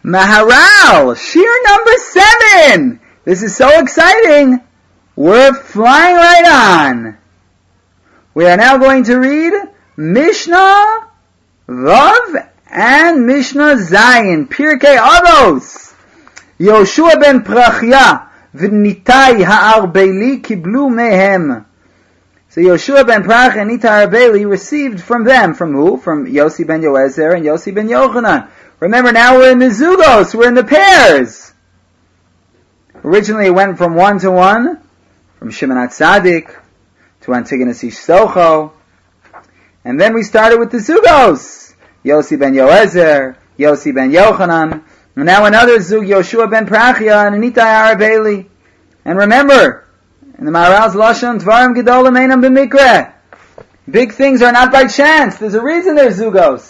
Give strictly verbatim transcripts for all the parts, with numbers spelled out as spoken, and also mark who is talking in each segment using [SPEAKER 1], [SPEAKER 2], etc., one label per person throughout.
[SPEAKER 1] Maharal, Shir number seven. This is so exciting. We're flying right on. We are now going to read Mishnah Vav and Mishnah Zayin, Pirkei Avos. Yoshua ben Prachya v'Nitai ha'Arbeli kiblu mehem. So Yoshua ben Prachya and Nitai ha'Arbeli received from them, from who? From Yossi ben Yoezer and Yossi ben Yochanan. Remember, now we're in the Zugos, we're in the pairs. Originally it went from one to one, from Shimon HaTzadik to Antigonus Ish Socho. And then we started with the Zugos. Yossi ben Yoezer, Yossi ben Yochanan, and now another Zug, Yoshua ben Prachya and Nitai ha'Arbeli. And remember, in the Maharal's Lashon, Dvarim Gedolim Einam B'Mikra. Big things are not by chance. There's a reason they're Zugos.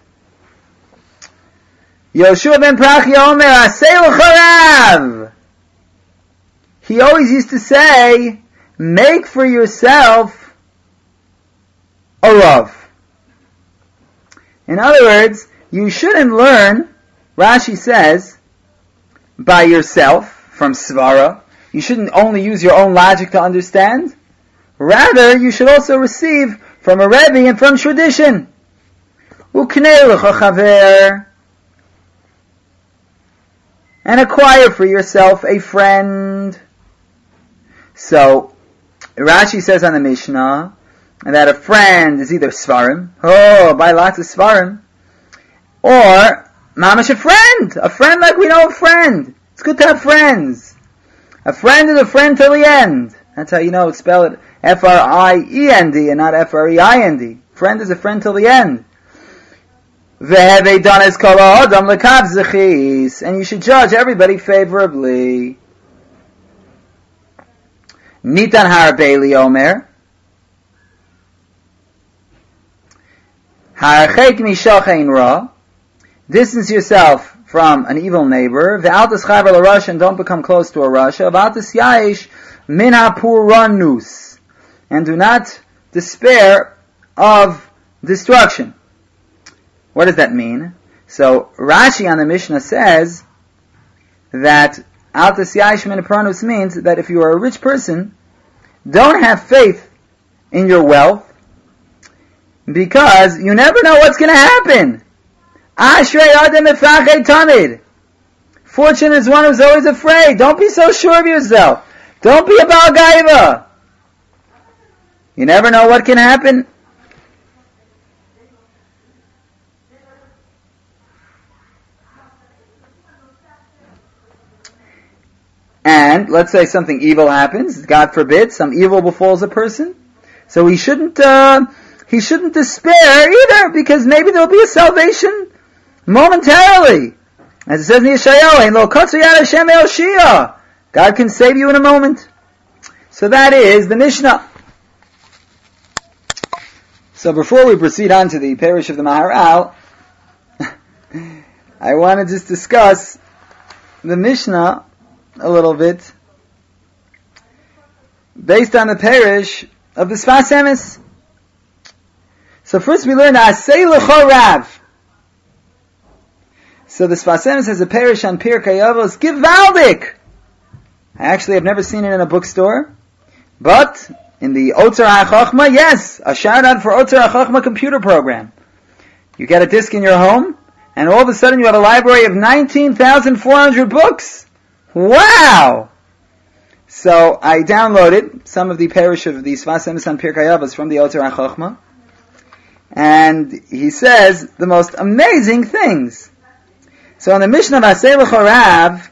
[SPEAKER 1] Yoshua ben Prachya Omer, Asei l'chorav. He always used to say, make for yourself a rav. In other words, you shouldn't learn, Rashi says, by yourself, from Svara. You shouldn't only use your own logic to understand. Rather, you should also receive from a Rebbe and from tradition. Uknei l'cha chaver. And acquire for yourself a friend. So, Rashi says on the Mishnah that a friend is either Svarim, oh, buy lots of Svarim, or mamash a friend, a friend like we know a friend. It's good to have friends. A friend is a friend till the end. That's how you know, spell it F R I E N D and not F R E I N D. Friend is a friend till the end. And you should judge everybody favorably. Nitan ha'Arbeli Omer. Ha'archek mishach ein ra. Distance yourself from an evil neighbor. Ve'al teschaver l'rasha, and don't become close to a rasha. Ve'al tesyayish min ha'puranus, and do not despair of destruction. What does that mean? So Rashi on the Mishnah says that al tesyayish min ha'puranus means that if you are a rich person, don't have faith in your wealth, because you never know what's going to happen. Ashrei adam efachei tamid. Fortunate is one who's always afraid. Don't be so sure of yourself. Don't be a Baal Gaiva. You never know what can happen. And let's say something evil happens. God forbid, some evil befalls a person. So he shouldn't, uh, he shouldn't despair either, because maybe there'll be a salvation momentarily. As it says in Yeshayahu, "Lo kotzer yad Hashem e'oshia." God can save you in a moment. So that is the Mishnah. So before we proceed on to the parish of the Maharal, I want to just discuss the Mishnah a little bit based on the parish of the Sfas Emes. So first we learn Asei l'chorav. So the Sfas Emes has a parish on Pirkei Avos, Givaldik. I actually have never seen it in a bookstore, but in the Otzar HaChochma, yes, a shout out for Otzar HaChochma computer program. You get a disc in your home, and all of a sudden you have a library of nineteen thousand four hundred books. Wow! So I downloaded some of the parish of the Sfas Emes on Pirkei Avos from the Otzar HaChochma, and he says the most amazing things. So in the Mishnah of Asei l'chorav,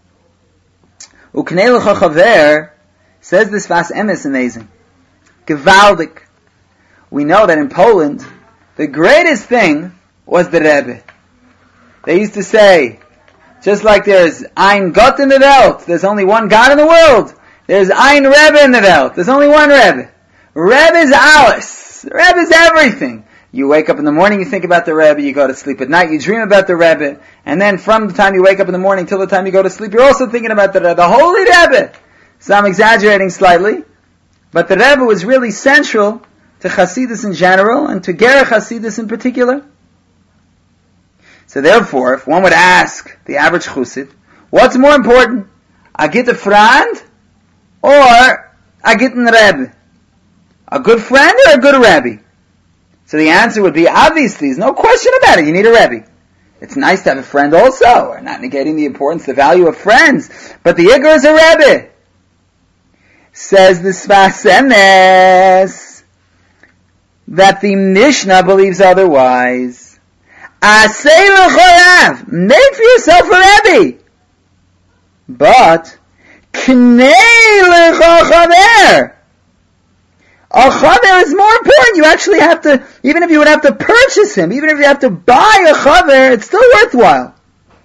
[SPEAKER 1] Uknei l'cha chaver, says the Sfas Emes amazing. Gevaldik. We know that in Poland, the greatest thing was the Rebbe. They used to say, just like there's Ein Gott in the Welt, there's only one God in the world, there's Ein Rebbe in the Welt, there's only one Rebbe. Rebbe is alles. Rebbe is everything. You wake up in the morning, you think about the Rebbe, you go to sleep at night, you dream about the Rebbe, and then from the time you wake up in the morning till the time you go to sleep, you're also thinking about the Rebbe, the Holy Rebbe. So I'm exaggerating slightly, but the Rebbe was really central to Chassidus in general, and to Gerech Chassidus in particular. So therefore, if one would ask the average chussid, what's more important, a gute friend or a guten Rebbe? A good friend or a good Rebbe? So the answer would be, obviously, there's no question about it, you need a Rebbe. It's nice to have a friend also. We're not negating the importance, the value of friends. But the Iker is a Rebbe. Says the Sfas Emes that the Mishnah believes otherwise. Asay l'chorav, make for yourself a Rebbe. But, knei l'chochaver. A chaver is more important. You actually have to, even if you would have to purchase him, even if you have to buy a chaver, it's still worthwhile.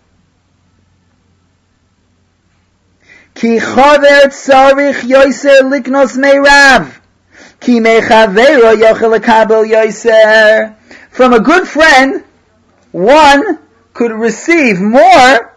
[SPEAKER 1] Ki chaver tzarich yoser liknos meirav. Ki mechavero yochel lekabel yoser. From a good friend, one could receive more.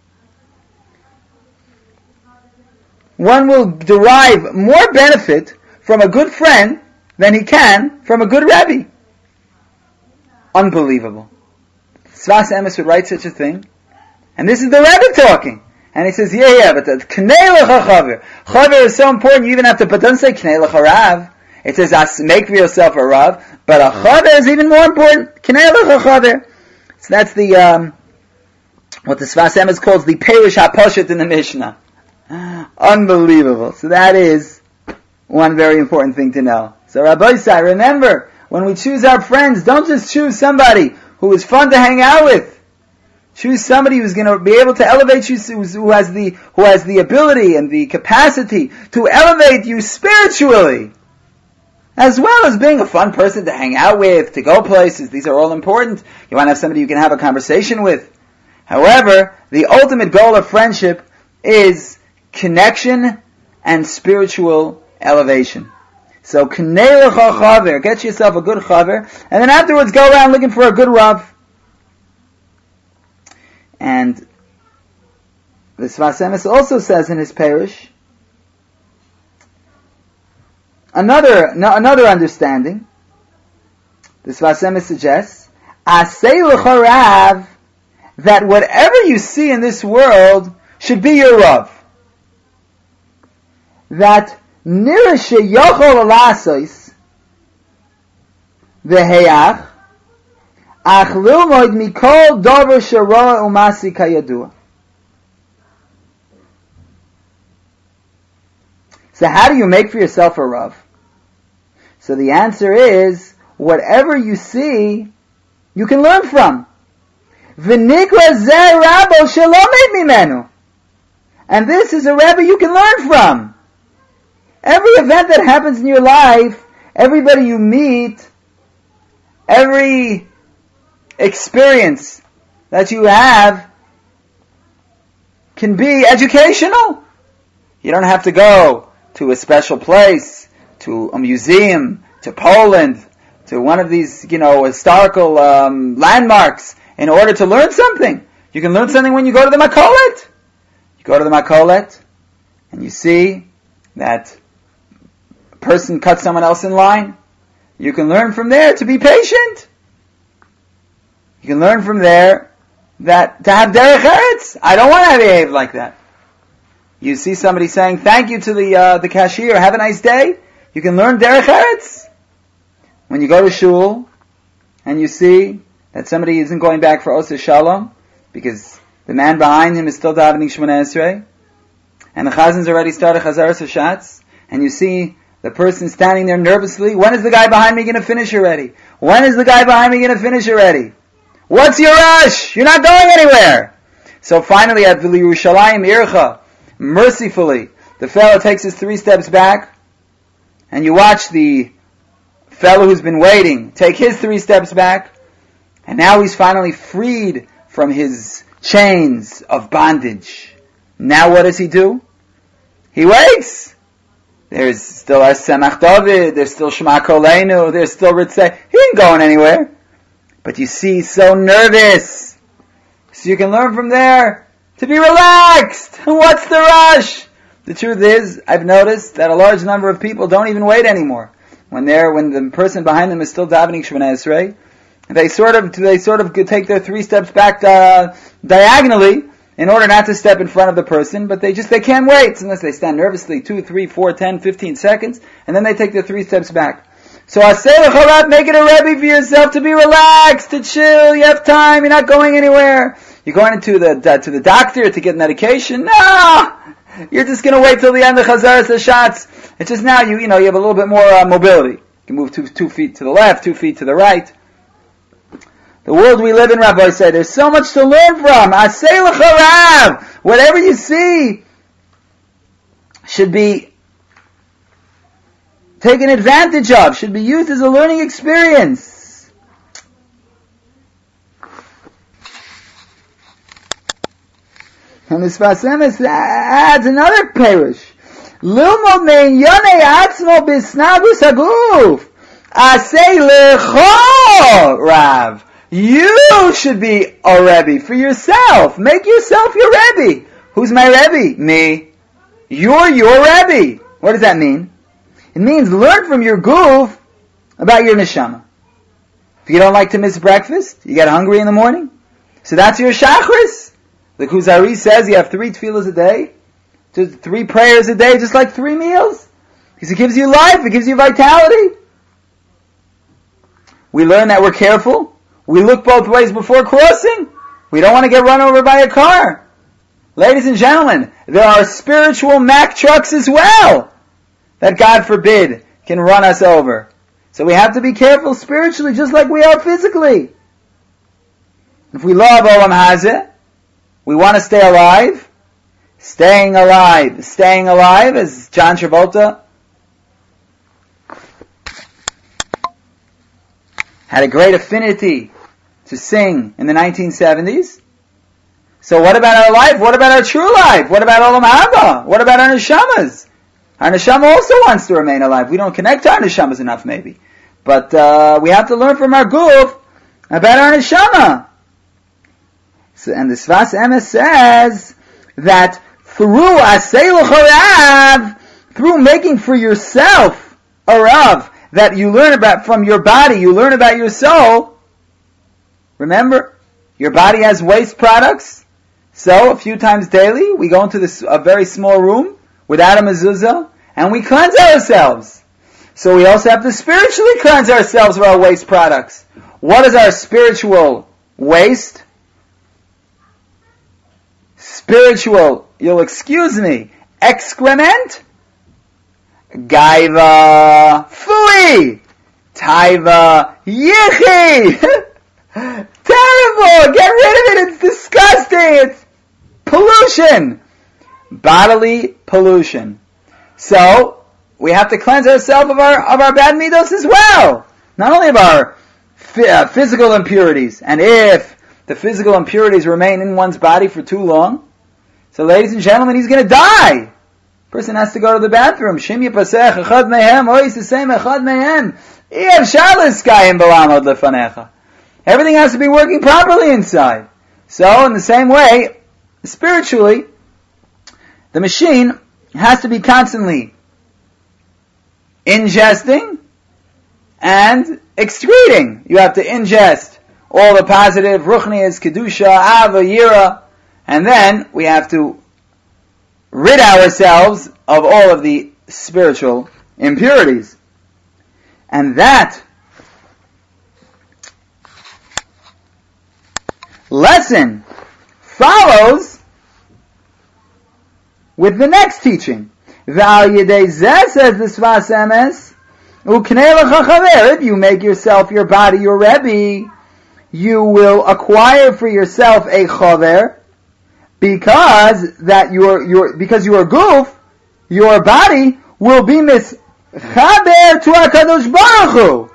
[SPEAKER 1] One will derive more benefit from a good friend than he can from a good Rebbe. Unbelievable. Sfas Emes would write such a thing. And this is the Rebbe talking. And he says, yeah, yeah, but the Knei Lecha Chaver. Chaver is so important, you even have to, but don't say Knei Lecha Rav. It says, make for yourself a Rav. But a Chaver is even more important. Knei Lecha Chaver. So that's the, um, what the Sfas Emes calls the Perish HaPoshet in the Mishnah. Unbelievable. So that is one very important thing to know. So Rabbi Isai, remember, when we choose our friends, don't just choose somebody who is fun to hang out with. Choose somebody who's going to be able to elevate you, who has the who has the ability and the capacity to elevate you spiritually, as well as being a fun person to hang out with, to go places. These are all important. You want to have somebody you can have a conversation with. However, the ultimate goal of friendship is connection and spiritual elevation. So, knei lecha chaver, get yourself a good chaver, and then afterwards go around looking for a good Rav. And the Sfas Emes also says in his parish, another no, another understanding. The Sfas Emes suggests, asay lecha Rav, that whatever you see in this world should be your Rav. That nira sheyochol alasos v'heyach ach lilmod mikol davar shara umasi kayadua. So how do you make for yourself a Rav? So the answer is, whatever you see, you can learn from. V'nikra zeh rabo shelo mid mimenu. And this is a Rebbe you can learn from. Every event that happens in your life, everybody you meet, every experience that you have can be educational. You don't have to go to a special place, to a museum, to Poland, to one of these, you know, historical um, landmarks in order to learn something. You can learn something when you go to the Makolet. You go to the Makolet and you see that person cut someone else in line. You can learn from there to be patient. You can learn from there that to have derech eretz. I don't want to behave like that. You see somebody saying thank you to the uh, the cashier, have a nice day. You can learn derech eretz. When you go to shul and you see that somebody isn't going back for Osir Shalom because the man behind him is still davening Shemona Esrei, and the chazin's already started Chazaras Hashatz, and you see the person standing there nervously. When is the guy behind me going to finish already? When is the guy behind me going to finish already? What's your rush? You're not going anywhere. So finally, at the Yerushalayim Ircha, mercifully, the fellow takes his three steps back, and you watch the fellow who's been waiting take his three steps back, and now he's finally freed from his chains of bondage. Now what does he do? He waits. There's still our Semach David, there's still Shema Koleinu, there's still Ritzeh. He ain't going anywhere. But you see, he's so nervous. So you can learn from there to be relaxed. What's the rush? The truth is, I've noticed that a large number of people don't even wait anymore. When they're, when the person behind them is still davening Shemona Esrei, they sort of they sort of take their three steps back uh, diagonally in order not to step in front of the person, but they just they can't wait unless they stand nervously two, three, four, ten, fifteen seconds, and then they take their three steps back. So asay l'charav, make it a rebbe for yourself to be relaxed, to chill. You have time. You're not going anywhere. You're going into the uh, to the doctor to get medication. No, you're just going to wait till the end of chazaras hashatz. It's just now you you know you have a little bit more uh, mobility. You can move two two feet to the left, two feet to the right. The world we live in, Rabbi said, there's so much to learn from. Asay l'charav, whatever you see should be taken advantage of, should be used as a learning experience. And the Sfas Emes adds another parish. Lilmod mein yonei atzmo bisnagus haguf. Asay lecho, Rav. You should be a Rebbe for yourself. Make yourself your Rebbe. Who's my Rebbe? Me. You're your Rebbe. What does that mean? It means learn from your guf about your neshama. If you don't like to miss breakfast, you get hungry in the morning, so that's your shachris. The Kuzari says you have three tefillas a day, just three prayers a day, just like three meals. Because it gives you life, it gives you vitality. We learn that we're careful. We look both ways before crossing. We don't want to get run over by a car. Ladies and gentlemen, there are spiritual Mack trucks as well that, God forbid, can run us over. So we have to be careful spiritually just like we are physically. If we love Olam Hazeh, we want to stay alive. Staying alive, staying alive, as John Travolta had a great affinity to sing in the nineteen seventies. So what about our life? What about our true life? What about Olam Haba? What about our neshamas? Our neshama also wants to remain alive. We don't connect to our neshamas enough, maybe. But uh, we have to learn from our guf about our neshama. So, and the Sfas Emes says that through asay l'charav, through making for yourself a rav, that you learn about from your body, you learn about your soul. Remember, your body has waste products. So a few times daily, we go into this a very small room without a mezuzah, and we cleanse ourselves. So we also have to spiritually cleanse ourselves of our waste products. What is our spiritual waste? Spiritual, you'll excuse me, excrement? Gaiva, fui, taiva, yichi. Terrible! Get rid of it! It's disgusting! It's pollution! Bodily pollution. So, we have to cleanse ourselves of our, of our bad midos as well. Not only of our uh, physical impurities. And if the physical impurities remain in one's body for too long, so ladies and gentlemen, he's going to die. Person has to go to the bathroom. Shim yipasech echad mehem, ois yisem echad mehem. Yev shalis kayim balamod lefanecha. Everything has to be working properly inside. So, in the same way, spiritually, the machine has to be constantly ingesting and excreting. You have to ingest all the positive, ruchnias, kedusha, ava, yira, and then we have to rid ourselves of all of the spiritual impurities. And that lesson follows with the next teaching. V'al yedei zeh, says the Sfas Emes, uknei lecha chaver, if you make yourself, your body, your Rebbe, you will acquire for yourself a chaver, because that your your because your guf, your body, will be mischaber to HaKadosh Baruch Hu.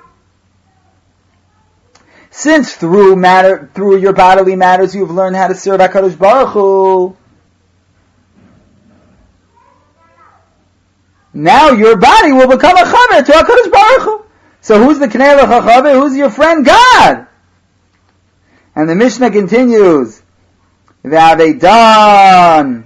[SPEAKER 1] Since through matter, through your bodily matters, you've learned how to serve HaKadosh Baruch Hu, now your body will become a chaver to HaKadosh Baruch Hu. So who's the Knei Lecha Chaver? Who's your friend? God. And the Mishnah continues, V'avedan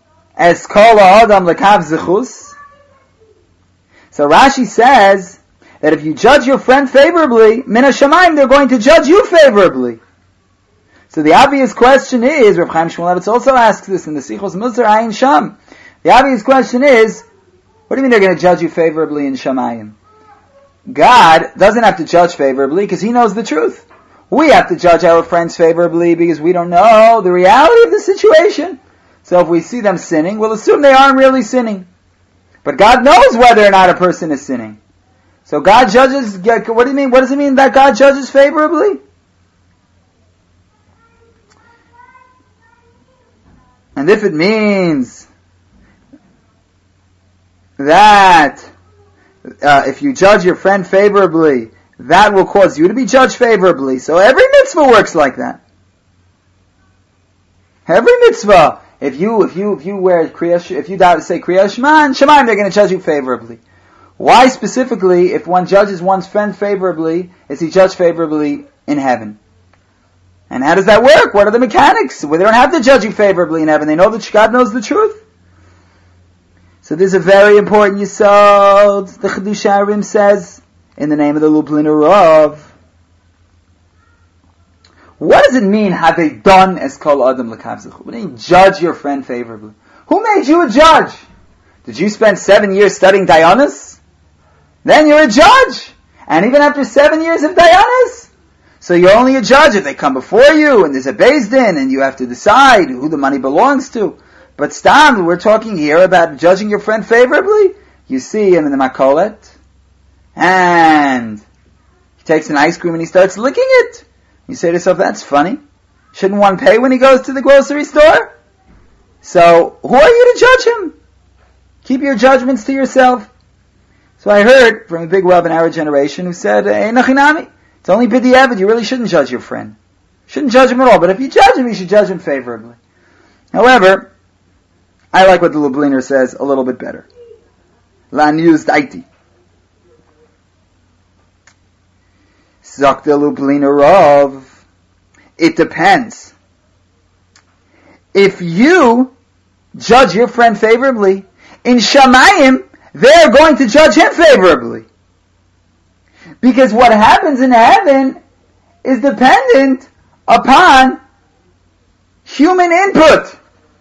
[SPEAKER 1] es kol ha'adam lekav zechus. So Rashi says that if you judge your friend favorably, min hashamayim, they're going to judge you favorably. So the obvious question is, Rav Chaim Shmulevitz also asks this in the Sichos Musar Ayin Sham. The obvious question is, what do you mean they're going to judge you favorably in Shamayim? God doesn't have to judge favorably because He knows the truth. We have to judge our friends favorably because we don't know the reality of the situation. So if we see them sinning, we'll assume they aren't really sinning. But God knows whether or not a person is sinning. So God judges, what do you mean? What does it mean that God judges favorably? And if it means that uh, if you judge your friend favorably, that will cause you to be judged favorably. So every mitzvah works like that. Every mitzvah. If you if you if you wear kriya, if you say kriya shema and shemaim, they're going to judge you favorably. Why specifically, if one judges one's friend favorably, is he judged favorably in heaven? And how does that work? What are the mechanics? Well, they don't have to judge you favorably in heaven. They know that God knows the truth. So this is a very important yesod. The Chiddushei HaRim says, in the name of the Lubliner Rav, what does it mean, have they done as kol adam l'kavzechu? What do you mean, judge your friend favorably? Who made you a judge? Did you spend seven years studying Dayanis? Then you're a judge. And even after seven years of Dayanis, so you're only a judge if they come before you and there's a Beis Din and you have to decide who the money belongs to. But Stam, we're talking here about judging your friend favorably. You see him in the Makolet and he takes an ice cream and he starts licking it. You say to yourself, that's funny. Shouldn't one pay when he goes to the grocery store? So, who are you to judge him? Keep your judgments to yourself. So I heard from a big Rav in our generation who said, hey, nachinami, it's only b'diavad, you really shouldn't judge your friend. You shouldn't judge him at all, but if you judge him, you should judge him favorably. However, I like what the Lubliner says a little bit better. Lan used daiti. Zok the Lubliner Rav. It depends. If you judge your friend favorably, in Shamayim, they're going to judge him favorably. Because what happens in heaven is dependent upon human input.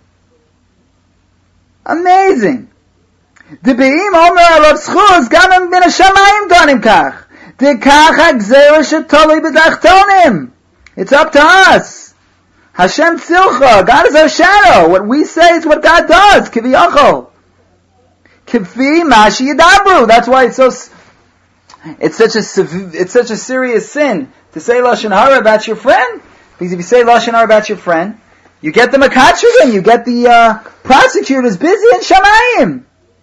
[SPEAKER 1] Amazing. The Be'im Omer Alav Schuz Gamim Bin HaShamayim Donim Kach. The Kach HaGzera Shetoli B'Dachtonim. It's up to us. Hashem Tzilcha. God is our shadow. What we say is what God does. Kiviyachol. Kifi Mashi Yidabru. That's why it's so, it's such a, it's such a serious sin to say Lashon Hara about your friend. Because if you say Lashon Hara about your friend, you get the Makatchigin, you get the uh, prosecutors busy in Shamayim.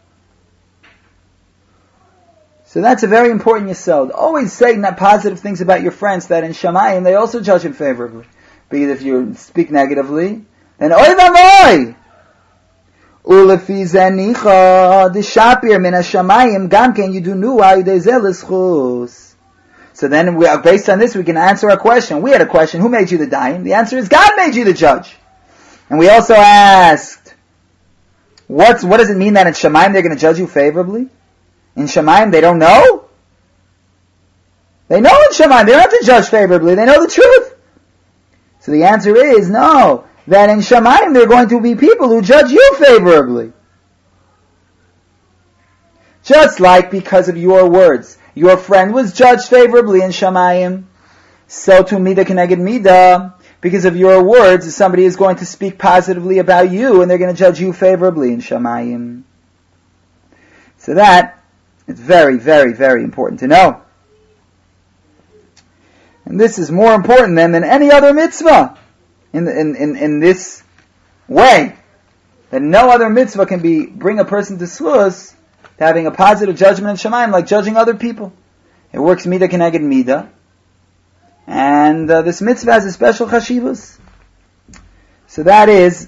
[SPEAKER 1] So that's a very important yesod. Always say not positive things about your friends, that in Shamayim they also judge him favorably. Because if you speak negatively, then oy v'moy! Ulefi zenicha d'shapir min hashamayim gamken yidunu ayudei zeh l'schus. So then, we, based on this, we can answer our question. We had a question: who made you the dayan? The answer is God made you the judge. And we also asked, what's what does it mean that in Shamayim they're going to judge you favorably? In Shamayim they don't know. They know in Shamayim they don't have to judge favorably. They know the truth. So the answer is no. That in Shamayim there are going to be people who judge you favorably. Just like because of your words, your friend was judged favorably in Shamayim, so to Midah Keneged Midah, because of your words, somebody is going to speak positively about you, and they're going to judge you favorably in Shamayim. So that is very, very, very important to know. And this is more important than, than any other mitzvah. In, in, in, in this way, that no other mitzvah can be, bring a person to Slus, to having a positive judgment in Shamayim, like judging other people. It works Midah Keneged Midah. And uh, this mitzvah has a special chashivus. So that is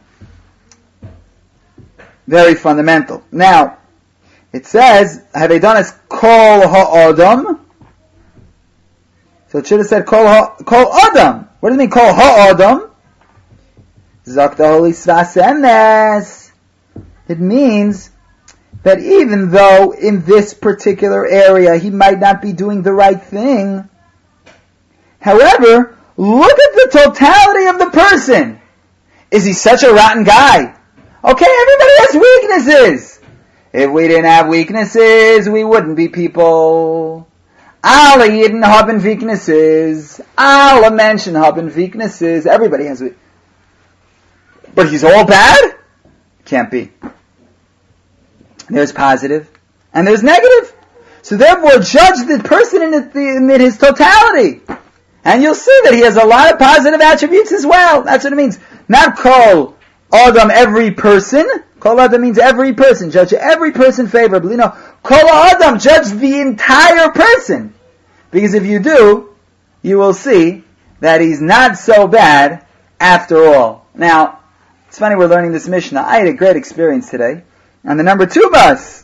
[SPEAKER 1] very fundamental. Now, it says, have they done as kol ha'adam? So it should have said kol ha, kol adam. What does it mean kol ha'adam? Zok the holy Sfas Emes. It means that even though in this particular area he might not be doing the right thing, however, look at the totality of the person. Is he such a rotten guy? Okay, everybody has weaknesses. If we didn't have weaknesses, we wouldn't be people. Alle Yidden haben weaknesses. Alle Menschen haben weaknesses. Everybody has weaknesses. But he's all bad? Can't be. There's positive and there's negative. So therefore, judge the person in, it, in his totality. And you'll see that he has a lot of positive attributes as well. That's what it means. Not kol Adam, every person. Kol Adam means every person. Judge every person favorably. No, kol Adam, judge the entire person. Because if you do, you will see that he's not so bad after all. Now, it's funny we're learning this Mishnah. I had a great experience today on the number two bus.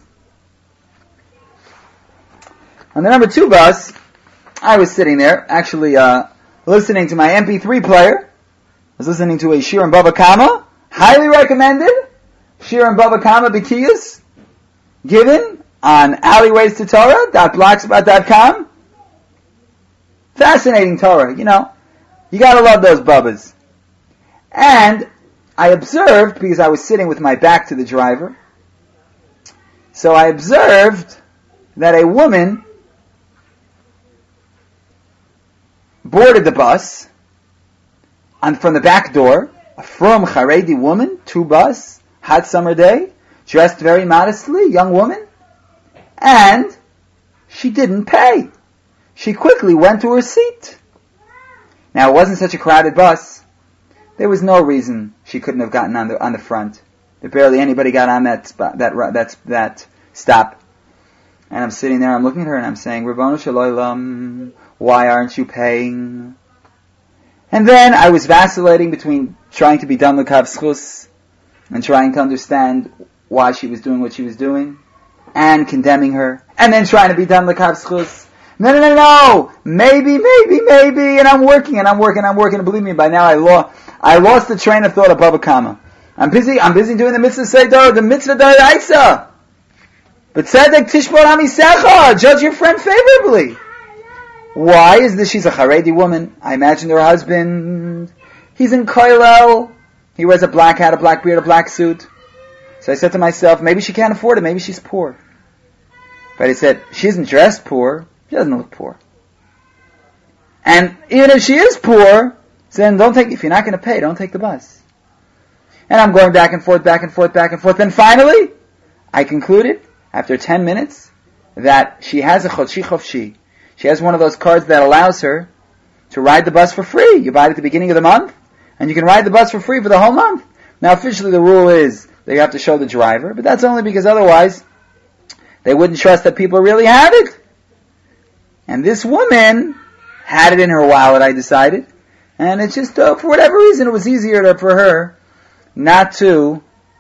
[SPEAKER 1] On the number two bus, I was sitting there, actually uh, listening to my M P three player. I was listening to a Shir and Bava Kama, highly recommended, Shir and Bava Kama B'Kiyus, given on alleyways to Torah dot blogspot dot com. Fascinating Torah, you know. You gotta love those Bubbas. And I observed, because I was sitting with my back to the driver, so I observed that a woman boarded the bus and from the back door, a from Haredi woman, two bus, hot summer day, dressed very modestly, young woman, and she didn't pay. She quickly went to her seat. Now, it wasn't such a crowded bus. There was no reason she couldn't have gotten on the on the front. There barely anybody got on that spot, that that that stop. And I'm sitting there, I'm looking at her, and I'm saying, Ribono Shel Olam, why aren't you paying? And then I was vacillating between trying to be done with Kav Zchus and trying to understand why she was doing what she was doing, and condemning her, and then trying to be done with Kav Zchus. No, no, no, no! Maybe, maybe, maybe, and I'm working, and I'm working, I'm working, and believe me, by now I lost, I lost the train of thought of Bava Kama. I'm busy, I'm busy doing the mitzvah Seidor, the mitzvah D'Oraisa. But Tzedek Tishbor Hamisecha, judge your friend favorably. Why is this? She's a Haredi woman. I imagine her husband, he's in Koilel. He wears a black hat, a black beard, a black suit. So I said to myself, maybe she can't afford it, maybe she's poor. But I said, she isn't dressed poor, she doesn't look poor. And even if she is poor, then don't take, if you're not going to pay, don't take the bus. And I'm going back and forth, back and forth, back and forth. Then finally, I concluded, after ten minutes, that she has a Chodshi Chofshi. She has one of those cards that allows her to ride the bus for free. You buy it at the beginning of the month, and you can ride the bus for free for the whole month. Now officially the rule is that you have to show the driver, but that's only because otherwise they wouldn't trust that people really have it. And this woman had it in her wallet, I decided. And it's just, uh, for whatever reason, it was easier to, for her not to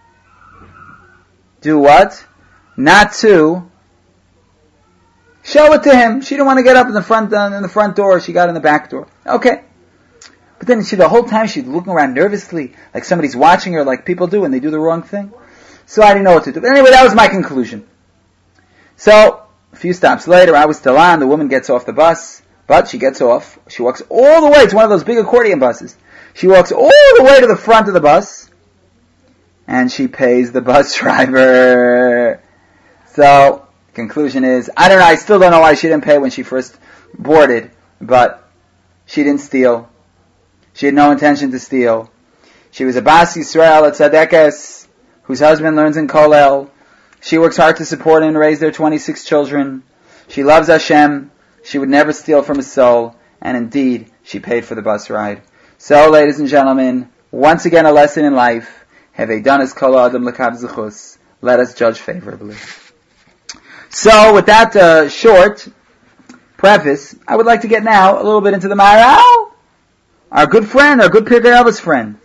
[SPEAKER 1] do what? Not to show it to him. She didn't want to get up in the front uh, in the front door. She got in the back door. Okay. But then she, the whole time she's looking around nervously, like somebody's watching her, like people do when they do the wrong thing. So I didn't know what to do. But anyway, that was my conclusion. So, a few stops later, I was still on. The woman gets off the bus. But she gets off. She walks all the way. It's one of those big accordion buses. She walks all the way to the front of the bus. And she pays the bus driver. So, conclusion is, I don't know, I still don't know why she didn't pay when she first boarded. But she didn't steal. She had no intention to steal. She was a Bas Yisrael, a Tzadekes, whose husband learns in Kollel. She works hard to support and raise their twenty-six children. She loves Hashem. She would never steal from a soul. And indeed, she paid for the bus ride. So, ladies and gentlemen, once again a lesson in life. Have they done as Kol Adam L'Kav Zechus? Let us judge favorably. So, with that uh, short preface, I would like to get now a little bit into the Maharal, our good friend, our good Pirkei Avos friend.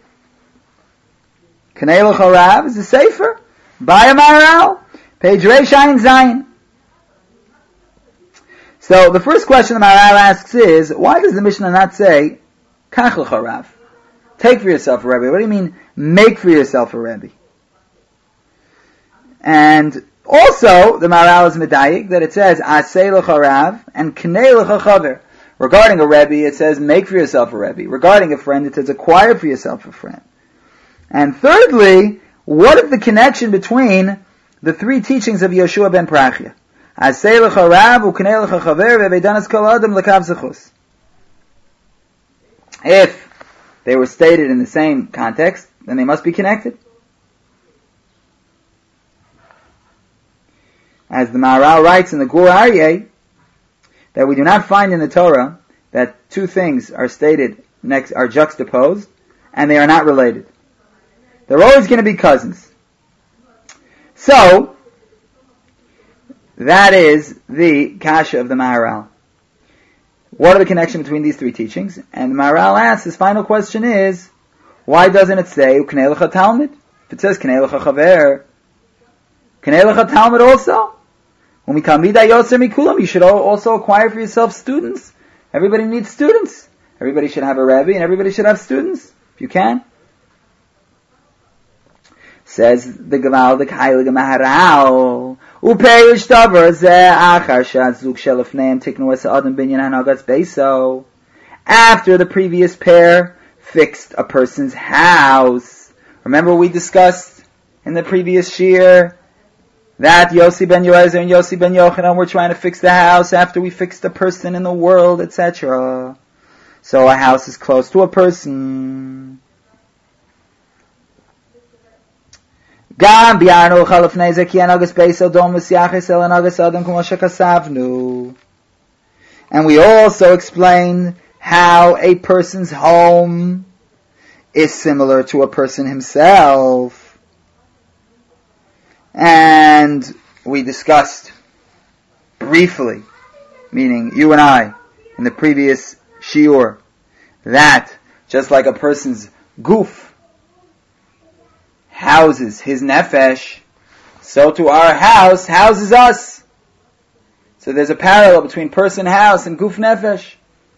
[SPEAKER 1] Kanei L'Chorav is the Sefer by a Maharal, page Reish Ayin Zayin. So the first question the Maharal asks is, why does the Mishnah not say, Kach L'Chorav? Take for yourself a Rebbe. What do you mean, make for yourself a Rebbe? And Also, the Maharal is medayik that it says asay l'cha rav and knei l'cha chaver. Regarding a Rebbe, it says make for yourself a Rebbe. Regarding a friend, it says acquire for yourself a friend. And thirdly, what is the connection between the three teachings of Yoshua ben Prachia? Asay l'cha rav u'knei l'cha chaver ve'veidanas kol adam l'kav zechus. If they were stated in the same context, then they must be connected. As the Maharal writes in the Gur Aryeh, that we do not find in the Torah that two things are stated next, are juxtaposed, and they are not related. They're always going to be cousins. So, that is the kasha of the Maharal. What are the connection between these three teachings? And the Maharal asks, his final question is, why doesn't it say, Uknei l'cha Talmud? If it says, Knei l'cha Chaver, Knei l'cha Talmud also? When we come Mida Yoser Mikulam, you should also acquire for yourself students. Everybody needs students. Everybody should have a Rebbe, and everybody should have students, if you can. Says the Gemaldik Heilige Maharal, Upeish davar zeh achar shazuk shelafneim tiknu es adam binyan hanagas beiso. After the previous pair fixed a person's house. Remember we discussed in the previous shir that Yossi ben Yoezer and Yossi ben Yochanan were trying to fix the house after we fixed a person in the world, et cetera. So a house is close to a person. And we also explained how a person's home is similar to a person himself. And we discussed briefly, meaning you and I, in the previous shiur, that just like a person's goof houses his nefesh, so to our house houses us. So there's a parallel between person house and guf nefesh.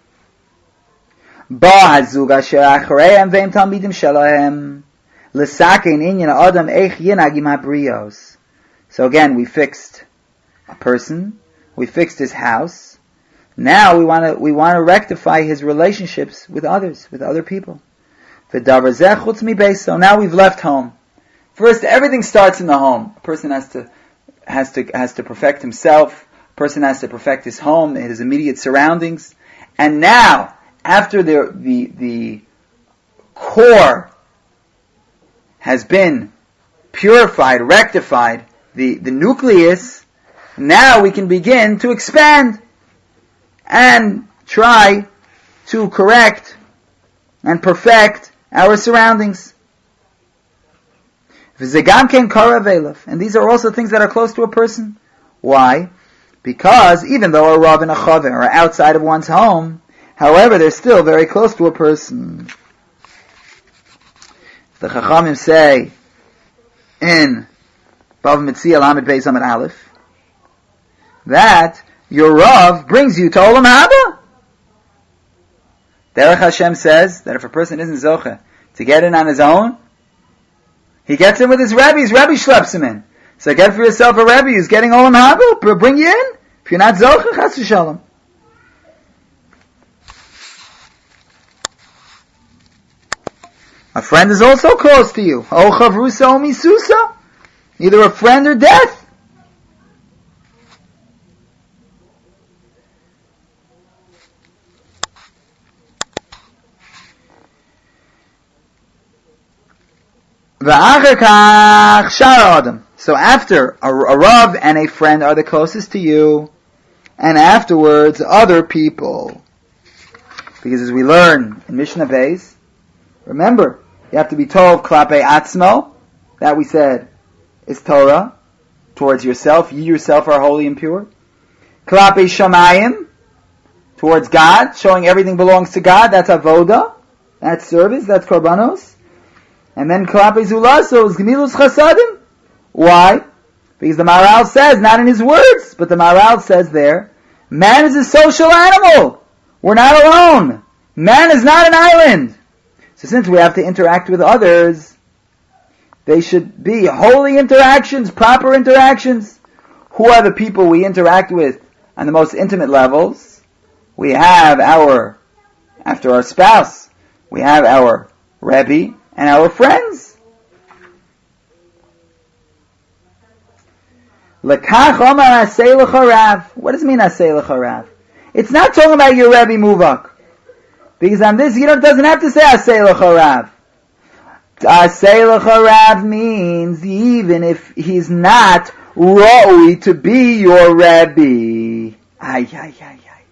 [SPEAKER 1] Ba hazug asher achreihem ve'im talmidim shalahem l'sakein inyan adam eich yinagim habrios. So again, we fixed a person, we fixed his house. Now we want to we want to rectify his relationships with others, with other people. V'davar zeh chutz mi beiso. Now we've left home. First, everything starts in the home. A person has to has to has to perfect himself. A person has to perfect his home, his immediate surroundings. And now, after the the the core has been purified, rectified, the, the nucleus, now we can begin to expand and try to correct and perfect our surroundings. And these are also things that are close to a person. Why? Because even though a Rav and a Chaver are outside of one's home, however, they're still very close to a person. The Chachamim say in Bava Metzia Lamed Beis Amud Aleph that your Rav brings you to Olam Haba. Derech Hashem says that if a person isn't Zoche to get in on his own, he gets in with his Rebbe, his Rebbe schleps him in. So get for yourself a Rebbe who's getting Olam Haba, bring you in. If you're not Zoche, Chas v'Shalom. A friend is also close to you. O chavrusa o misusa. Either a friend or death. So after a, a Rav and a friend are the closest to you, and afterwards other people. Because as we learn in Mishnah Beis, remember, you have to be told klape atzmo, that we said is Torah, towards yourself, you yourself are holy and pure. Klape shamayim, towards God, showing everything belongs to God, that's avoda, that's service, that's korbanos. And then klape zulaso is gemilus chasadim. Why? Because the Maharal says, not in his words, but the Maharal says there, man is a social animal. We're not alone. Man is not an island. So since we have to interact with others, They should be holy interactions, proper interactions. Who are the people we interact with on the most intimate levels? We have our, after our spouse, we have our Rebbe and our friends. Lekach omar asay lecha Rav. What does it mean asay lecha Rav? It's not talking about your Rebbe Muvak. Because on this, you don't, doesn't have to say asay lecha Rav. Asay lecha Rav means even if he's not roi to be your Rebbe. Ay, ay, ay, ay.